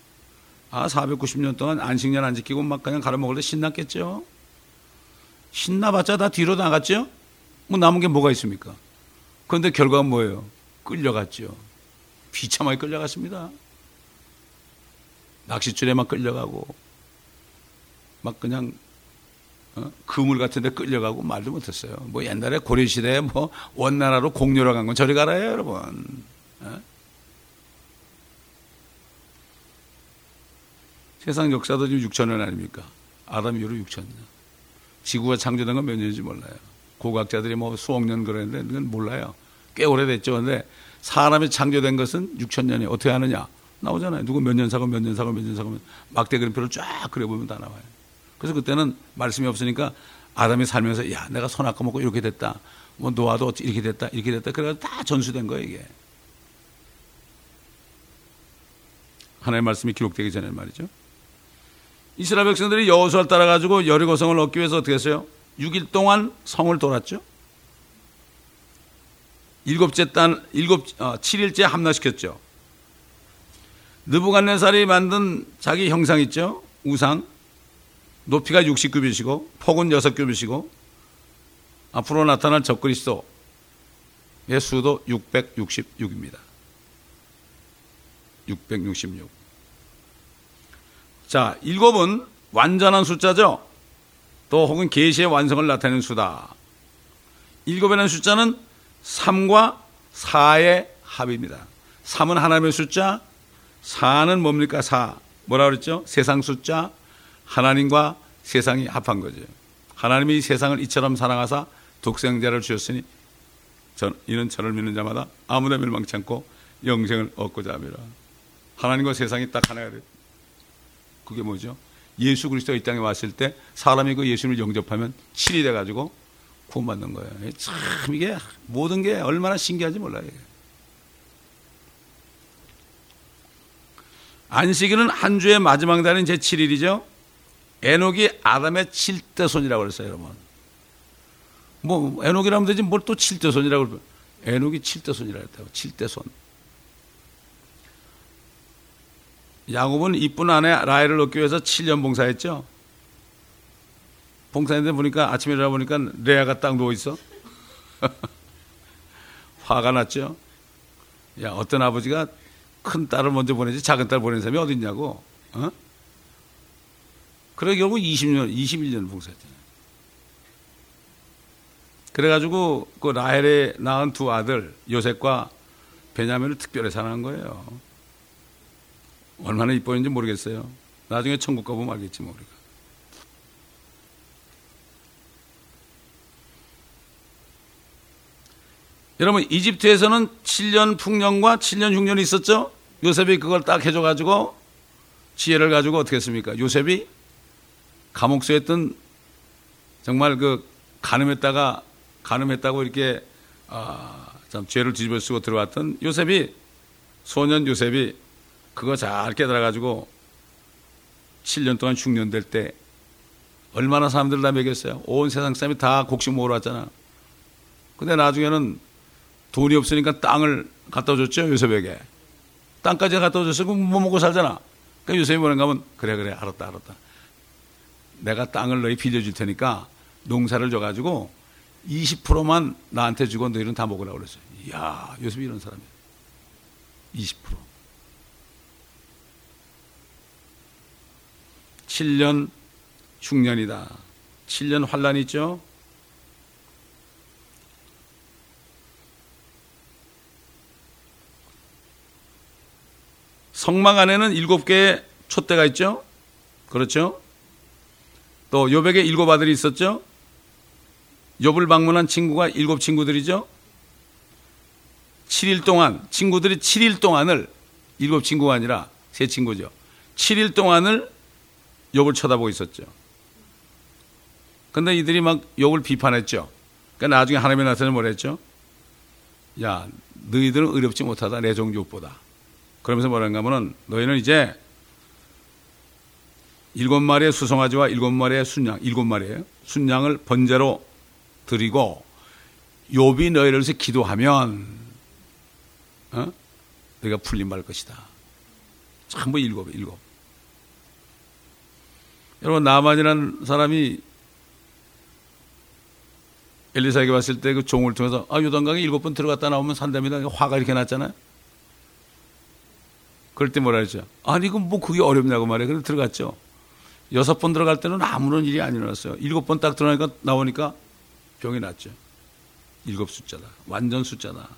490년 동안 안식년 안 지키고 막 그냥 갈아먹을 때 신났겠죠. 신나봤자 다 뒤로 나갔죠. 뭐 남은 게 뭐가 있습니까? 그런데 결과가 뭐예요? 끌려갔죠. 비참하게 끌려갔습니다. 낚싯줄에 막 끌려가고 막 그냥 그물 같은 데 끌려가고 말도 못했어요. 뭐 옛날에 고려시대에 뭐 원나라로 공유러 간 건 저리 가라요 여러분. 세상 역사도 지금 6,000년 아닙니까? 아담 이후로 6,000년. 지구가 창조된 건 몇 년인지 몰라요. 고고학자들이 뭐 수억 년 그랬는데 그건 몰라요. 꽤 오래됐죠. 그런데 사람이 창조된 것은 6,000년이 어떻게 하느냐? 나오잖아요. 누구 몇 년 사고 막대 그림표를 쫙 그려보면 다 나와요. 그래서 그때는 말씀이 없으니까 아담이 살면서 야 내가 선악과 먹고 이렇게 됐다. 뭐 노아도 이렇게 됐다. 이렇게 됐다. 그래서 다 전수된 거예요 이게. 하나님의 말씀이 기록되기 전에 말이죠. 이스라엘 백성들이 여호수아를 따라가지고 여리고성을 얻기 위해서 어떻게 했어요? 6일 동안 성을 돌았죠. 7일째 함락시켰죠. 느부갓네살이 만든 자기 형상 있죠. 우상. 높이가 60규빗이고 폭은 6규빗이고 앞으로 나타날 적그리스도의 수도 666입니다. 666. 자, 7은 완전한 숫자죠. 또 혹은 계시의 완성을 나타내는 수다. 7이라는 숫자는 3과 4의 합입니다. 3은 하나님의 숫자, 4는 뭡니까? 4. 뭐라 그랬죠? 세상 숫자, 하나님과 세상이 합한 거죠. 하나님이 세상을 이처럼 사랑하사 독생자를 주셨으니 이는 저를 믿는 자마다 아무나 멸망치 않고 영생을 얻고자 함이라. 하나님과 세상이 딱 하나가 돼요. 그게 뭐죠? 예수 그리스도가 이 땅에 왔을 때 사람이 그 예수를 영접하면 7이 돼가지고 구원받는 거예요. 참 이게 모든 게 얼마나 신기한지 몰라요. 안식일은 한 주의 마지막 날인 제7일이죠. 에녹이 아담의 7대 손이라고 그랬어요, 여러분. 뭐 에녹이라면 되지 뭘 또 7대 손이라고 그래요. 에녹이 7대 손이라고 했다고. 7대 손. 야곱은 이쁜 아내 라헬을 얻기 위해서 7년 봉사했죠. 봉사했는데 보니까 아침에 일어나 보니까 레아가 딱 누워있어. 화가 났죠. 야, 어떤 아버지가 큰 딸을 먼저 보내지 작은 딸 보내는 사람이 어디 있냐고. 어? 그래 결국 21년 봉사했잖아요. 그래가지고 그 라헬에 낳은 두 아들 요셉과 베냐민을 특별히 사랑한 거예요. 얼마나 이뻤는지 모르겠어요. 나중에 천국 가보면 알겠지 뭐 우리가. 여러분 이집트에서는 7년 풍년과 7년 흉년이 있었죠. 요셉이 그걸 딱 해줘가지고 지혜를 가지고 어떻게 했습니까? 요셉이 감옥소에 있던 정말 그 가늠했다고 이렇게 참 죄를 뒤집어 쓰고 들어왔던 요셉이 소년 요셉이 그거 잘 깨달아가지고 7년 동안 흉년될 때 얼마나 사람들 다 먹였어요. 온 세상 사람이 다 곡식 먹으러 왔잖아. 근데 나중에는 돈이 없으니까 땅을 갖다 줬죠. 요셉에게. 땅까지 갖다 줬어. 그럼 뭐 먹고 살잖아. 그러니까 요셉이 뭐라고 하면 그래 알았다. 내가 땅을 너희 빌려줄 테니까 농사를 줘가지고 20%만 나한테 주고 너희는 다 먹으라고 그랬어요. 이야, 요셉이 이런 사람이에요. 20%. 7년 흉년이다. 7년 환란이 있죠. 성막 안에는 7개의 촛대가 있죠. 그렇죠. 또 욥에게 7 아들이 있었죠. 욥을 방문한 친구가 7 친구들이죠. 7일 동안 친구들이 7일 동안을 7 친구가 아니라 3 친구죠. 7일 동안을 욥을 쳐다보고 있었죠. 근데 이들이 막 욥을 비판했죠. 그러니까 나중에 하나님이 나타나서 뭐라 했죠? 야, 너희들은 의롭지 못하다 내 종 욥보다. 그러면서 뭐라는가 하면은 너희는 이제 7마리의 수송아지와 7마리의 순양, 7마리예요. 순양을 번제로 드리고 욥이 너희를 위해서 기도하면 너희가 풀림받을 것이다. 전부 7. 여러분 나만이라는 사람이 엘리사에게 왔을 때 그 종을 통해서 요단강에 7번 들어갔다 나오면 산답니다. 화가 이렇게 났잖아요. 그럴 때 뭐라 했죠? 아니 그 뭐 그게 어렵냐고 말해. 그래서 들어갔죠. 6번 들어갈 때는 아무런 일이 안 일어났어요. 7번 딱 들어가니까 나오니까 병이 났죠. 7 숫자다. 완전 숫자다.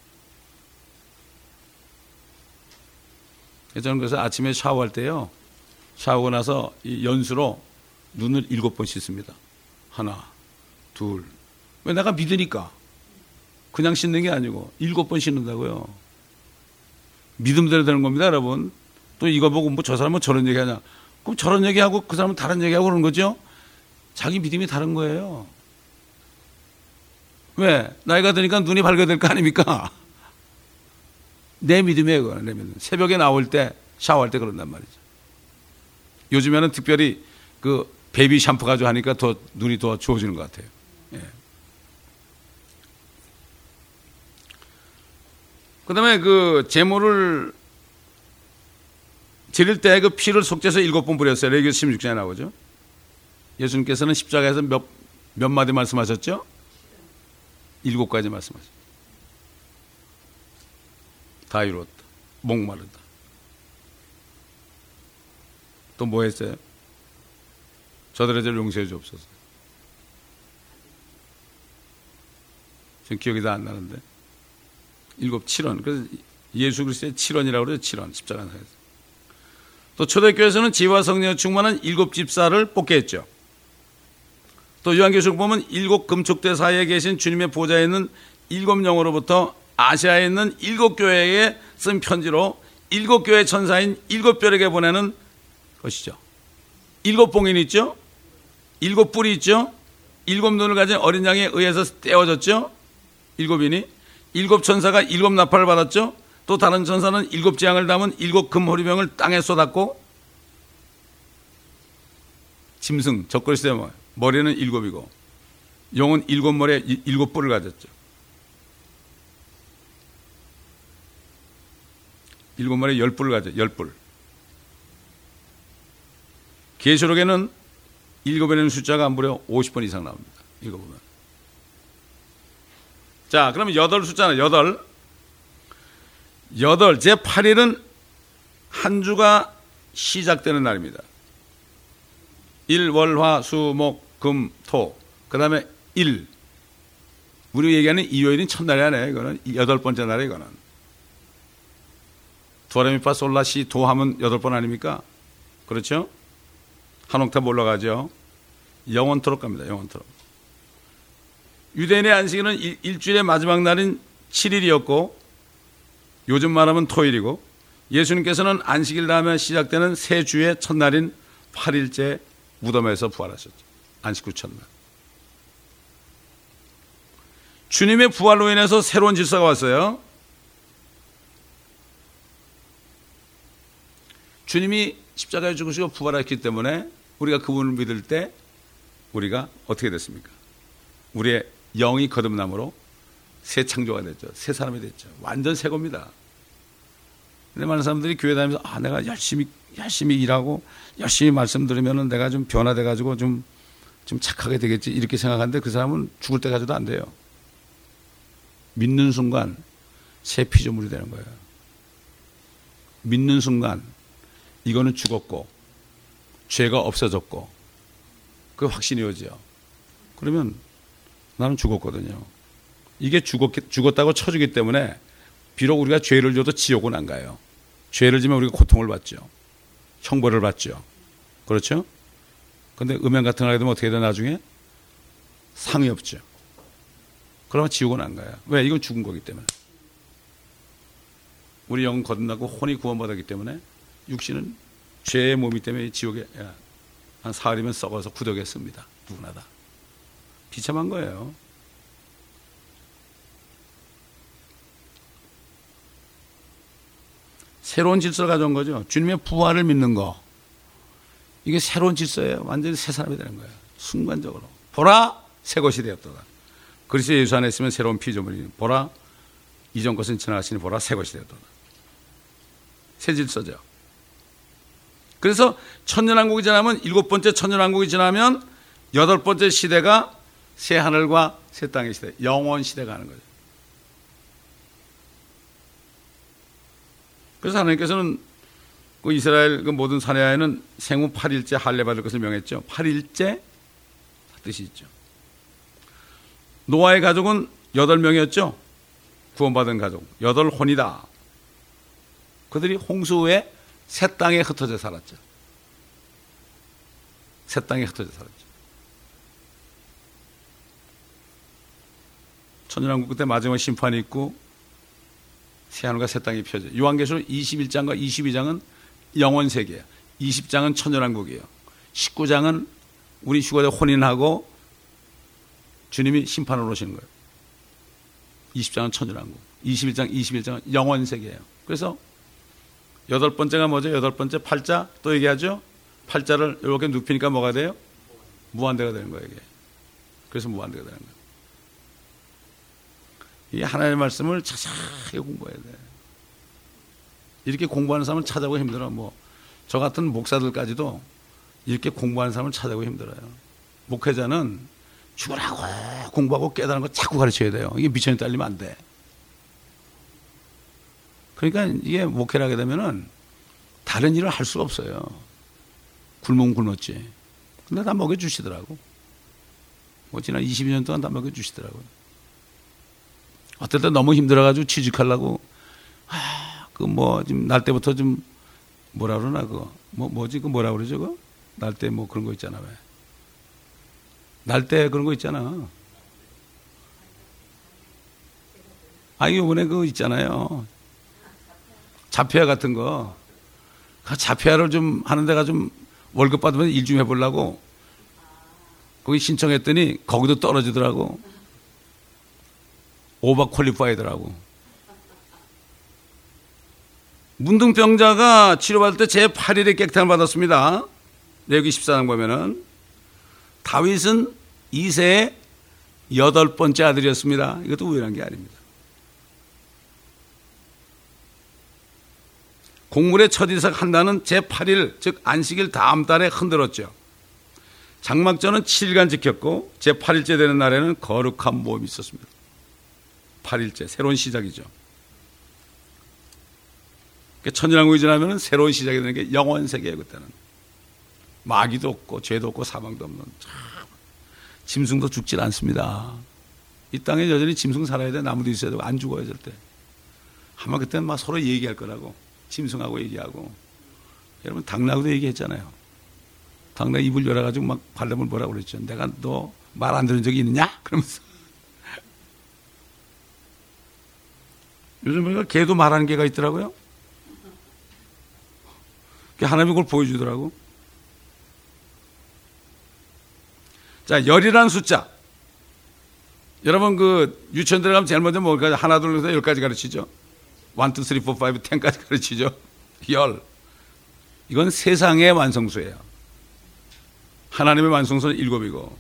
저는 그래서 아침에 샤워할 때요. 샤워하고 나서 이 연수로 눈을 7번 씻습니다. 하나, 둘. 왜 내가 믿으니까. 그냥 씻는 게 아니고 7번 씻는다고요. 믿음대로 되는 겁니다, 여러분. 또 이거 보고 뭐 저 사람은 저런 얘기하냐. 그럼 저런 얘기하고 그 사람은 다른 얘기하고 그러는 거죠. 자기 믿음이 다른 거예요. 왜? 나이가 드니까 눈이 밝아야 될 거 아닙니까? 내 믿음이에요, 그거는. 내 믿음. 새벽에 나올 때, 샤워할 때 그런단 말이죠. 요즘에는 특별히 그 베이비 샴푸 가지고 하니까 더 눈이 더 좋아지는 것 같아요. 예. 그 다음에 그 제물을 드릴 때 그 피를 속죄서 7번 뿌렸어요. 레위기 16장에 나오죠. 예수님께서는 십자가에서 몇 마디 말씀하셨죠? 7가지 말씀하셨죠. 다 이루었다. 목마르다. 또 뭐 했어요? 저들의 죄를 용서해 주옵소서. 지금 기억이 다 안 나는데. 7원. 그래서 예수 그리스도의 7원이라고 그래요. 7원. 십자가에서. 또 초대교회에서는 지혜와 성령에 충만한 7집사를 뽑게 했죠. 또 요한계시록 보면 7 금촉대 사이에 계신 주님의 보좌에 있는 7영으로부터 아시아에 있는 7교회에 쓴 편지로 7교회 천사인 7별에게 보내는 것이죠. 7봉인이 있죠. 7뿔이 있죠. 7눈을 가진 어린 양에 의해서 떼어졌죠. 7인이 7 천사가 7 나팔을 받았죠. 또 다른 천사는 7 재앙을 담은 7 금호리병을 땅에 쏟았고, 짐승 적그리스도의 머리는 7이고 용은 7머리에 7뿔을 가졌죠. 7머리에 10뿔을 가져. 10뿔. 계시록에는 읽어보는 숫자가 무려 50번 이상 나옵니다. 읽어보면. 자, 그러면 8 숫자는 8. 제 8일은 한 주가 시작되는 날입니다. 일, 월, 화, 수, 목, 금, 토. 그 다음에 일. 우리 얘기하는 일요일은 첫날이 아니에요. 이거는 8번째 날이에요. 이거는. 도레미파 솔라시 도 하면 8번 아닙니까? 그렇죠? 한 옥타브 올라가죠. 영원토록 갑니다. 영원토록. 유대인의 안식일은 일주일의 마지막 날인 7일이었고 요즘 말하면 토일이고, 예수님께서는 안식일 다음에 시작되는 새 주의 첫날인 8일째 무덤에서 부활하셨죠. 안식 후 첫날. 주님의 부활로 인해서 새로운 질서가 왔어요. 주님이 십자가에 죽으시고 부활했기 때문에 우리가 그분을 믿을 때 우리가 어떻게 됐습니까? 우리의 영이 거듭남으로 새 창조가 됐죠. 새 사람이 됐죠. 완전 새 겁니다. 근데 많은 사람들이 교회 다니면서 내가 열심히 일하고 열심히 말씀 들으면 내가 좀 변화돼 가지고 좀 착하게 되겠지 이렇게 생각하는데 그 사람은 죽을 때까지도 안 돼요. 믿는 순간 새 피조물이 되는 거예요. 믿는 순간 이거는 죽었고 죄가 없어졌고 그 확신이 오죠. 그러면 나는 죽었거든요. 이게 죽었다고 쳐주기 때문에 비록 우리가 죄를 져도 지옥은 안 가요. 죄를 지면 우리가 고통을 받죠. 형벌을 받죠. 그렇죠? 그런데 음행 같은 거 하게 되면 어떻게 돼 나중에? 상이 없죠. 그러면 지옥은 안 가요. 왜? 이건 죽은 거기 때문에. 우리 영은 거듭나고 혼이 구원받았기 때문에 육신은 죄의 몸이 때문에 지옥에 한 사흘이면 썩어서 굳어겠습니다. 누구나 다. 비참한 거예요. 새로운 질서를 가져온 거죠. 주님의 부활을 믿는 거. 이게 새로운 질서예요. 완전히 새 사람이 되는 거예요. 순간적으로. 보라, 새 것이 되었도다. 그리스도 예수 안에 있으면 새로운 피조물이니 보라, 이전 것은 지나가시니 보라, 새 것이 되었도다. 새 질서죠. 그래서 천년왕국이 지나면 7번째 천년왕국이 지나면 8번째 시대가 새 하늘과 새 땅의 시대, 영원 시대가 하는 거죠. 그래서 하나님께서는 그 이스라엘 그 모든 사내아에는 생후 8일째 할례 받을 것을 명했죠. 8일째 뜻이 있죠. 노아의 가족은 8명이었죠. 구원받은 가족 8혼이다. 그들이 홍수 후에 새 땅에 흩어져 살았죠. 새 땅에 흩어져 살았죠. 천년왕국 그때 마지막 심판이 있고 새하늘과 새 땅이 펴져. 요한계시록 21장과 22장은 영원 세계예요. 20장은 천년왕국이에요. 19장은 우리 휴가자 혼인하고 주님이 심판으로 오시는 거예요. 20장은 천주랑국, 21장은 영원세계예요. 그래서 8번째가 뭐죠? 8번째 팔자 또 얘기하죠. 팔자를 이렇게 눕히니까 뭐가 돼요? 무한대가 되는 거예요. 이게. 그래서 무한대가 되는 거예요. 이 하나님의 말씀을 자세하게 공부해야 돼. 이렇게 공부하는 사람을 찾아보기 힘들어. 뭐 저 같은 목사들까지도 이렇게 공부하는 사람을 찾아보기 힘들어요. 목회자는 죽으라고 공부하고 깨달은 거 자꾸 가르쳐야 돼요. 이게 미천이 딸리면 안 돼. 그러니까 이게 목회를 하게 되면은 다른 일을 할 수가 없어요. 굶으면 굶었지. 근데 다 먹여주시더라고. 뭐 지난 22년 동안 다 먹여주시더라고요. 어떨 때 너무 힘들어가지고 취직하려고, 그 뭐, 지금 날 때부터 좀, 뭐라 그러나, 그거. 뭐지, 그 뭐라 그러죠, 그거? 날 때 뭐 그런 거 있잖아, 왜. 날 때 그런 거 있잖아. 이번에 그거 있잖아요. 자폐아 같은 거. 그 자폐아를 좀 하는 데가 좀 월급 받으면 일 좀 해보려고 거기 신청했더니 거기도 떨어지더라고. 오버 퀄리파이더라고. 문둥병자가 치료받을 때 제8일에 객탄을 받았습니다. 레위기 14장 보면은 다윗은 2세의 8번째 아들이었습니다. 이것도 우연한 게 아닙니다. 곡물의 첫 이삭 한 단은 제8일 즉 안식일 다음 달에 흔들었죠. 장막전은 7일간 지켰고 제8일째 되는 날에는 거룩한 모험이 있었습니다. 8일째 새로운 시작이죠. 천년왕국이 지나면 새로운 시작이 되는 게 영원 세계예요. 그때는 마귀도 없고 죄도 없고 사망도 없는 짐승도 죽질 않습니다. 이 땅에 여전히 짐승 살아야 돼. 나무도 있어야 되고 안 죽어요 절대. 아마 그때는 막 서로 얘기할 거라고. 짐승하고 얘기하고. 여러분 당나귀도 얘기했잖아요. 당나귀 입을 열어가지고 막 발람을 뭐라고 그랬죠. 내가 너 말 안 들은 적이 있느냐? 그러면서. 요즘 보니까 개도 말하는 개가 있더라고요. 하나님이 그걸 보여주더라고. 자, 열이라는 숫자. 여러분 그 유치원 들어가면 제일 먼저 뭘까요? 하나 둘 셋 10까지 가르치죠. 1, 2, 3, 4, 5, 10까지 가르치죠. 열. 이건 세상의 완성수예요. 하나님의 완성수는 7이고.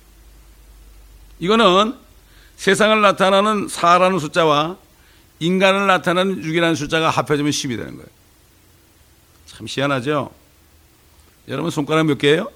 이거는 세상을 나타나는 4라는 숫자와 인간을 나타나는 6이라는 숫자가 합해지면 10이 되는 거예요. 참 희한하죠? 여러분 손가락 몇 개예요?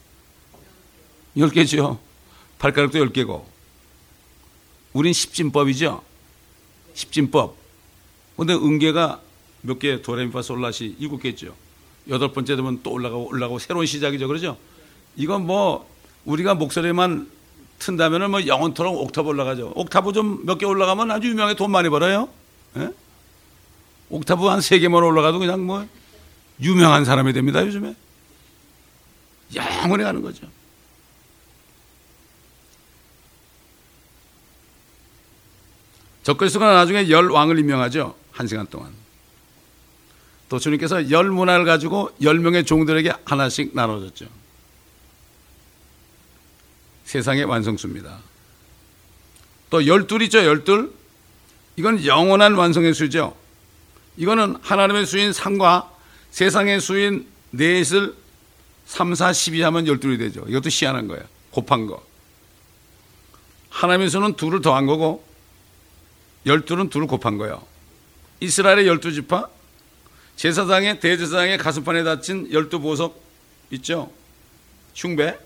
10개죠. 발가락도 10개고. 우린 십진법이죠. 십진법. 근데 음계가 몇 개, 도레미파솔라시 7개죠. 8번째 되면 또 올라가고 새로운 시작이죠. 그러죠? 이건 뭐 우리가 목소리만 튼다면은 뭐 영원토록 옥타브 올라가죠. 옥타브 좀 몇 개 올라가면 아주 유명해. 돈 많이 벌어요. 예? 옥타브 한 3개만 올라가도 그냥 뭐 유명한 사람이 됩니다. 요즘에. 영원히 가는 거죠. 적그리스도가 나중에 10왕을 임명하죠. 1시간 동안. 또 주님께서 10문화를 가지고 10명의 종들에게 하나씩 나눠줬죠. 세상의 완성수입니다. 또 12있죠. 12. 이건 영원한 완성의 수죠. 이거는 하나님의 수인 3과 세상의 수인 넷을 3, 4, 12 하면 12이 되죠. 이것도 희한한 거예요. 곱한 거. 하나님의 수는 2를 더한 거고 12는 2를 곱한 거예요. 이스라엘의 12지파, 제사장의 대제사장의 가슴판에 닫힌 12보석 있죠. 흉배.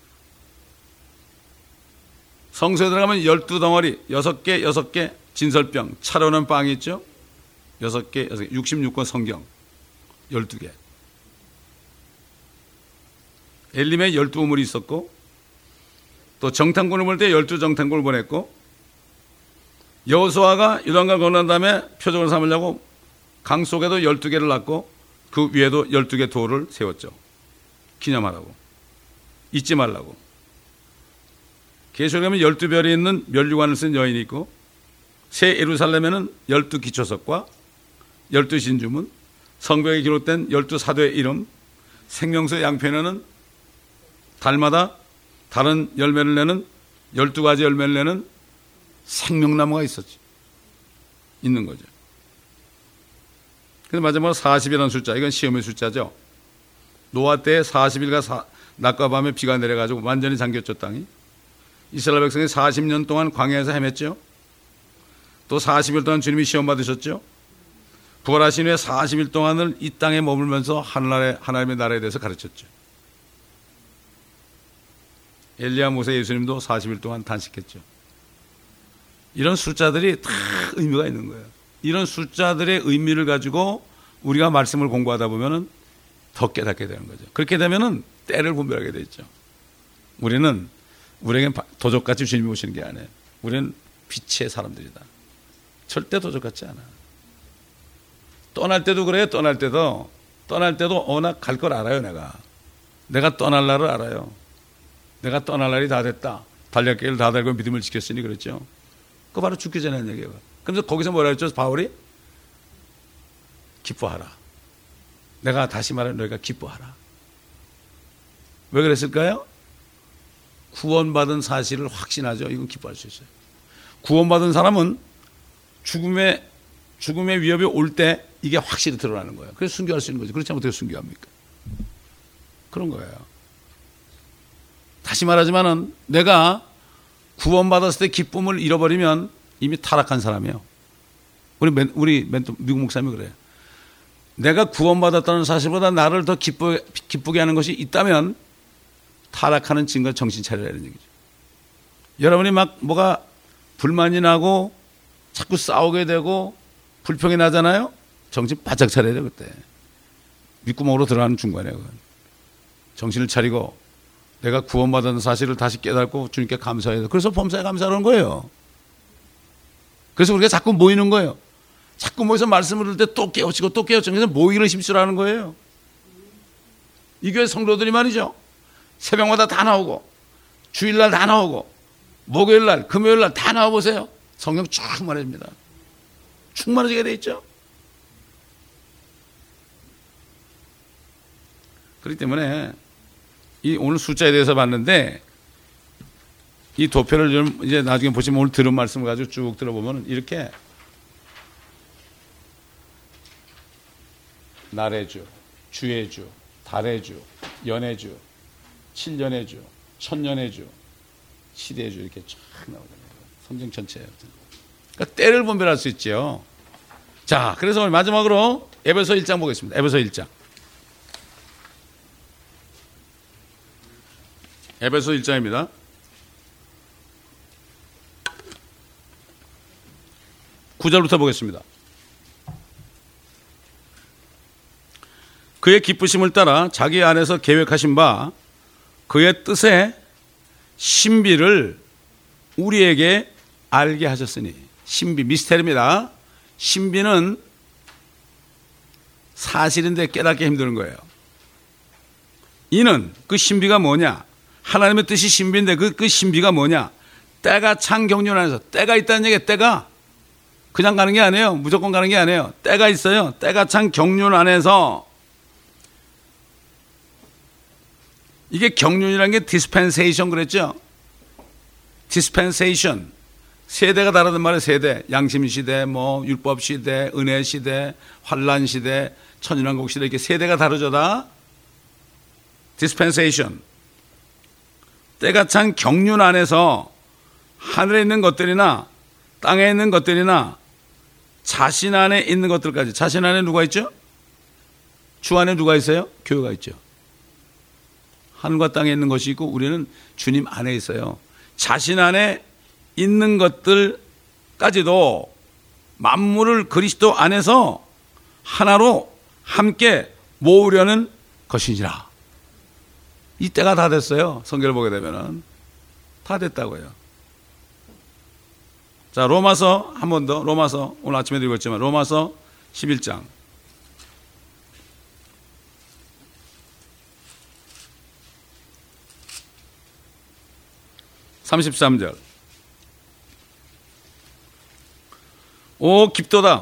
성소에 들어가면 12덩어리, 6개 진설병, 차려놓은 빵이 있죠. 6개, 66권 성경 12개. 엘림에 12우물이 있었고, 또 정탐꾼을 볼 때 12정탐꾼을 보냈고, 여호수아가 요단강을 건넌 다음에 표적을 삼으려고 강 속에도 12개를 놨고 그 위에도 12개 돌을 세웠죠. 기념하라고. 잊지 말라고. 계시록에 보면 12별이 있는 멸류관을 쓴 여인이 있고, 새 예루살렘에는 12기초석과 12신주문, 성벽에 기록된 12사도의 이름, 생명서 양편에는 달마다 다른 열매를 내는 12가지 열매를 내는 생명나무가 있는 거죠. 그래서 마지막으로 40이라는 숫자, 이건 시험의 숫자죠. 노아 때 40일과 낮과 밤에 비가 내려가지고 완전히 잠겼죠, 땅이. 이스라엘 백성이 40년 동안 광야에서 헤맸죠. 또 40일 동안 주님이 시험 받으셨죠. 부활하신 후에 40일 동안을 이 땅에 머물면서 하나님의 나라에 대해서 가르쳤죠. 엘리야, 모세, 예수님도 40일 동안 단식했죠. 이런 숫자들이 다 의미가 있는 거예요. 이런 숫자들의 의미를 가지고 우리가 말씀을 공부하다 보면은 더 깨닫게 되는 거죠. 그렇게 되면은 때를 분별하게 되죠. 우리에겐 도적같이 주님이 오시는 게 아니에요. 우리는 빛의 사람들이다. 절대 도적 같지 않아. 떠날 때도 그래요. 떠날 때도 워낙 갈 걸 알아요. 내가 떠날 날을 알아요. 내가 떠날 날이 다 됐다. 달력기를 다 달고 믿음을 지켰으니 그랬죠. 그거 바로 죽기 전에 하는 얘기예요. 그래서 거기서 뭐라 했죠? 바울이 기뻐하라. 내가 다시 말해 너희가 기뻐하라. 왜 그랬을까요? 구원받은 사실을 확신하죠. 이건 기뻐할 수 있어요. 구원받은 사람은 죽음의 위협이 올 때 이게 확실히 드러나는 거예요. 그래서 순교할 수 있는 거죠. 그렇지 않으면 어떻게 순교합니까? 그런 거예요. 다시 말하지만은 내가 구원받았을 때 기쁨을 잃어버리면 이미 타락한 사람이에요. 우리 미국 목사님이 그래요. 내가 구원받았다는 사실보다 나를 더 기쁘게 하는 것이 있다면 타락하는 증거 정신 차리라는 얘기죠. 여러분이 막 뭐가 불만이 나고 자꾸 싸우게 되고 불평이 나잖아요. 정신 바짝 차려야 돼요. 그때 밑구멍으로 들어가는 중간에 정신을 차리고 내가 구원받은 사실을 다시 깨닫고 주님께 감사해야 돼요. 그래서 범사에 감사하는 거예요. 그래서 우리가 자꾸 모이는 거예요. 자꾸 모여서 말씀을 들을 때 또 깨우치고 또 깨우치고 그래서 모이기를 힘쓰라는 거예요. 이 교회 성도들이 말이죠. 새벽마다 다 나오고 주일날 다 나오고 목요일날 금요일날 다 나와보세요. 성령 충만해집니다. 충만해지게 돼 있죠. 그렇기 때문에 오늘 숫자에 대해서 봤는데 이 도표를 좀 이제 나중에 보시면 오늘 들은 말씀을 가지고 쭉 들어보면 이렇게 날의 주, 주의 주, 달의 주, 연의 주, 7년의 주, 천년의 주, 시대의 주 이렇게 쫙 나오잖아요. 성경 전체예요. 그러니까 때를 분별할 수 있죠. 자, 그래서 오늘 마지막으로 에베소 1장 보겠습니다. 에베소 1장. 에베소 1장입니다. 구절부터 보겠습니다. 그의 기쁘심을 따라 자기 안에서 계획하신 바 그의 뜻의 신비를 우리에게 알게 하셨으니. 신비, 미스테리입니다. 신비는 사실인데 깨닫기 힘든 거예요. 이는 그 신비가 뭐냐? 하나님의 뜻이 신비인데 그 신비가 뭐냐? 때가 찬 경륜 안에서. 때가 있다는 얘기예요. 때가 그냥 가는 게 아니에요. 무조건 가는 게 아니에요. 때가 있어요. 때가 찬 경륜 안에서. 이게 경륜이라는 게 디스펜세이션 그랬죠. 디스펜세이션. 세대가 다르단 말이에요. 세대. 양심시대, 율법시대, 은혜시대, 환란시대, 천연왕국시대 이렇게 세대가 다르죠 다. 디스펜세이션. 때가 찬 경륜 안에서 하늘에 있는 것들이나 땅에 있는 것들이나 자신 안에 있는 것들까지. 자신 안에 누가 있죠? 주 안에 누가 있어요? 교회가 있죠. 하늘과 땅에 있는 것이 있고 우리는 주님 안에 있어요. 자신 안에 있는 것들까지도 만물을 그리스도 안에서 하나로 함께 모으려는 것이니라. 이 때가 다 됐어요. 성경을 보게 되면은 다 됐다고요. 자, 로마서 한 번 더. 로마서 오늘 아침에도 읽었지만 로마서 11장 33절. 오 깊도다.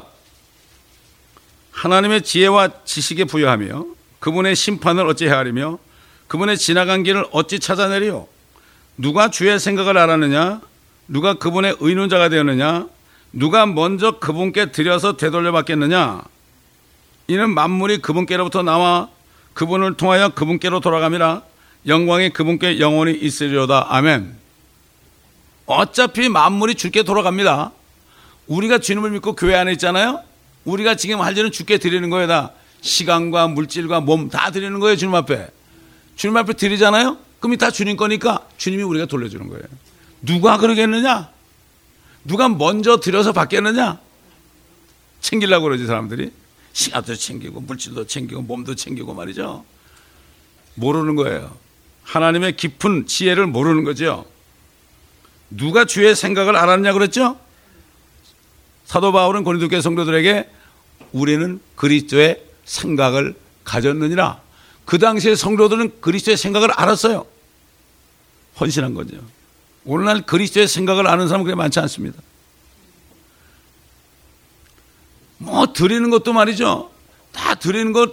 하나님의 지혜와 지식에 부여하며 그분의 심판을 어찌 헤아리며 그분의 지나간 길을 어찌 찾아내리요? 누가 주의 생각을 알았느냐? 누가 그분의 의논자가 되었느냐? 누가 먼저 그분께 드려서 되돌려 받겠느냐? 이는 만물이 그분께로부터 나와 그분을 통하여 그분께로 돌아갑니다. 영광이 그분께 영원히 있으리로다. 아멘. 어차피 만물이 주께 돌아갑니다. 우리가 주님을 믿고 교회 안에 있잖아요. 우리가 지금 할 일은 주께 드리는 거예요. 다 시간과 물질과 몸 다 드리는 거예요. 주님 앞에. 주님 앞에 드리잖아요. 그럼 다 주님 거니까 주님이 우리가 돌려주는 거예요. 누가 그러겠느냐? 누가 먼저 드려서 받겠느냐? 챙기려고 그러지 사람들이. 시간도 챙기고 물질도 챙기고 몸도 챙기고 말이죠. 모르는 거예요. 하나님의 깊은 지혜를 모르는 거죠. 누가 주의 생각을 알았냐 그랬죠? 사도 바울은 고린도교회 성도들에게 우리는 그리스도의 생각을 가졌느니라. 그 당시에 성도들은 그리스도의 생각을 알았어요. 헌신한 거죠. 오늘날 그리스도의 생각을 아는 사람은 그렇게 많지 않습니다. 뭐 드리는 것도 말이죠. 다 드리는 것.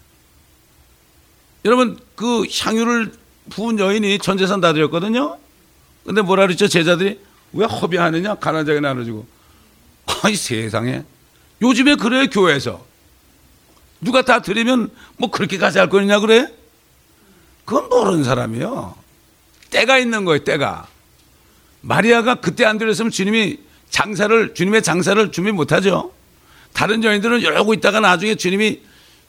여러분 그 향유를 부은 여인이 전 재산 다 드렸거든요. 근데 뭐라 그랬죠? 제자들이 왜 허비하느냐? 가난한 자에게 나눠주고. 아이 세상에. 요즘에 그래요. 교회에서. 누가 다 드리면 뭐 그렇게까지 할 거냐 그래? 그건 모르는 사람이요. 때가 있는 거예요. 때가. 마리아가 그때 안 드렸으면 주님의 장사를 준비 못하죠. 다른 여인들은 이러고 있다가 나중에 주님이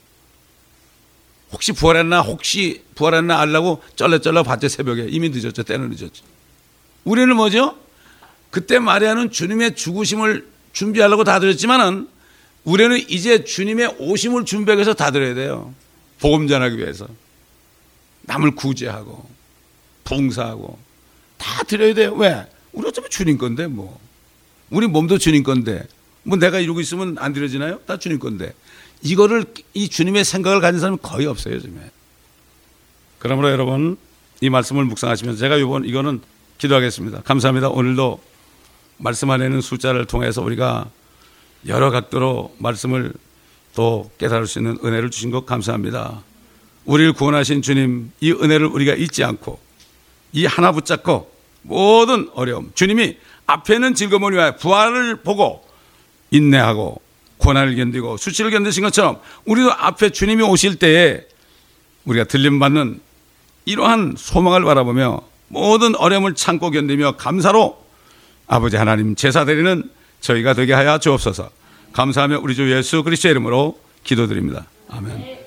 혹시 부활했나 알라고 쩔레쩔레 봤죠. 새벽에. 이미 늦었죠. 때는 늦었죠. 우리는 뭐죠? 그때 마리아는 주님의 죽으심을 준비하려고 다 드렸지만은 우리는 이제 주님의 오심을 준비하기 위해서 다 드려야 돼요. 복음 전하기 위해서. 남을 구제하고 봉사하고 다 드려야 돼요. 왜? 우리 어차피 주님 건데 뭐. 우리 몸도 주님 건데 뭐 내가 이러고 있으면 안 드려지나요? 다 주님 건데. 이거를 이 주님의 생각을 가진 사람은 거의 없어요. 요즘에. 그러므로 여러분 이 말씀을 묵상하시면서 제가 이거는 기도하겠습니다. 감사합니다. 오늘도 말씀 안에 있는 숫자를 통해서 우리가 여러 각도로 말씀을 또 깨달을 수 있는 은혜를 주신 것 감사합니다. 우리를 구원하신 주님 이 은혜를 우리가 잊지 않고 이 하나 붙잡고 모든 어려움 주님이 앞에는 즐거움을 위하여 부활을 보고 인내하고 고난을 견디고 수치를 견디신 것처럼 우리도 앞에 주님이 오실 때에 우리가 들림받는 이러한 소망을 바라보며 모든 어려움을 참고 견디며 감사로 아버지 하나님 제사 드리는 저희가 되게 하여 주옵소서. 감사하며 우리 주 예수 그리스도의 이름으로 기도드립니다. 아멘.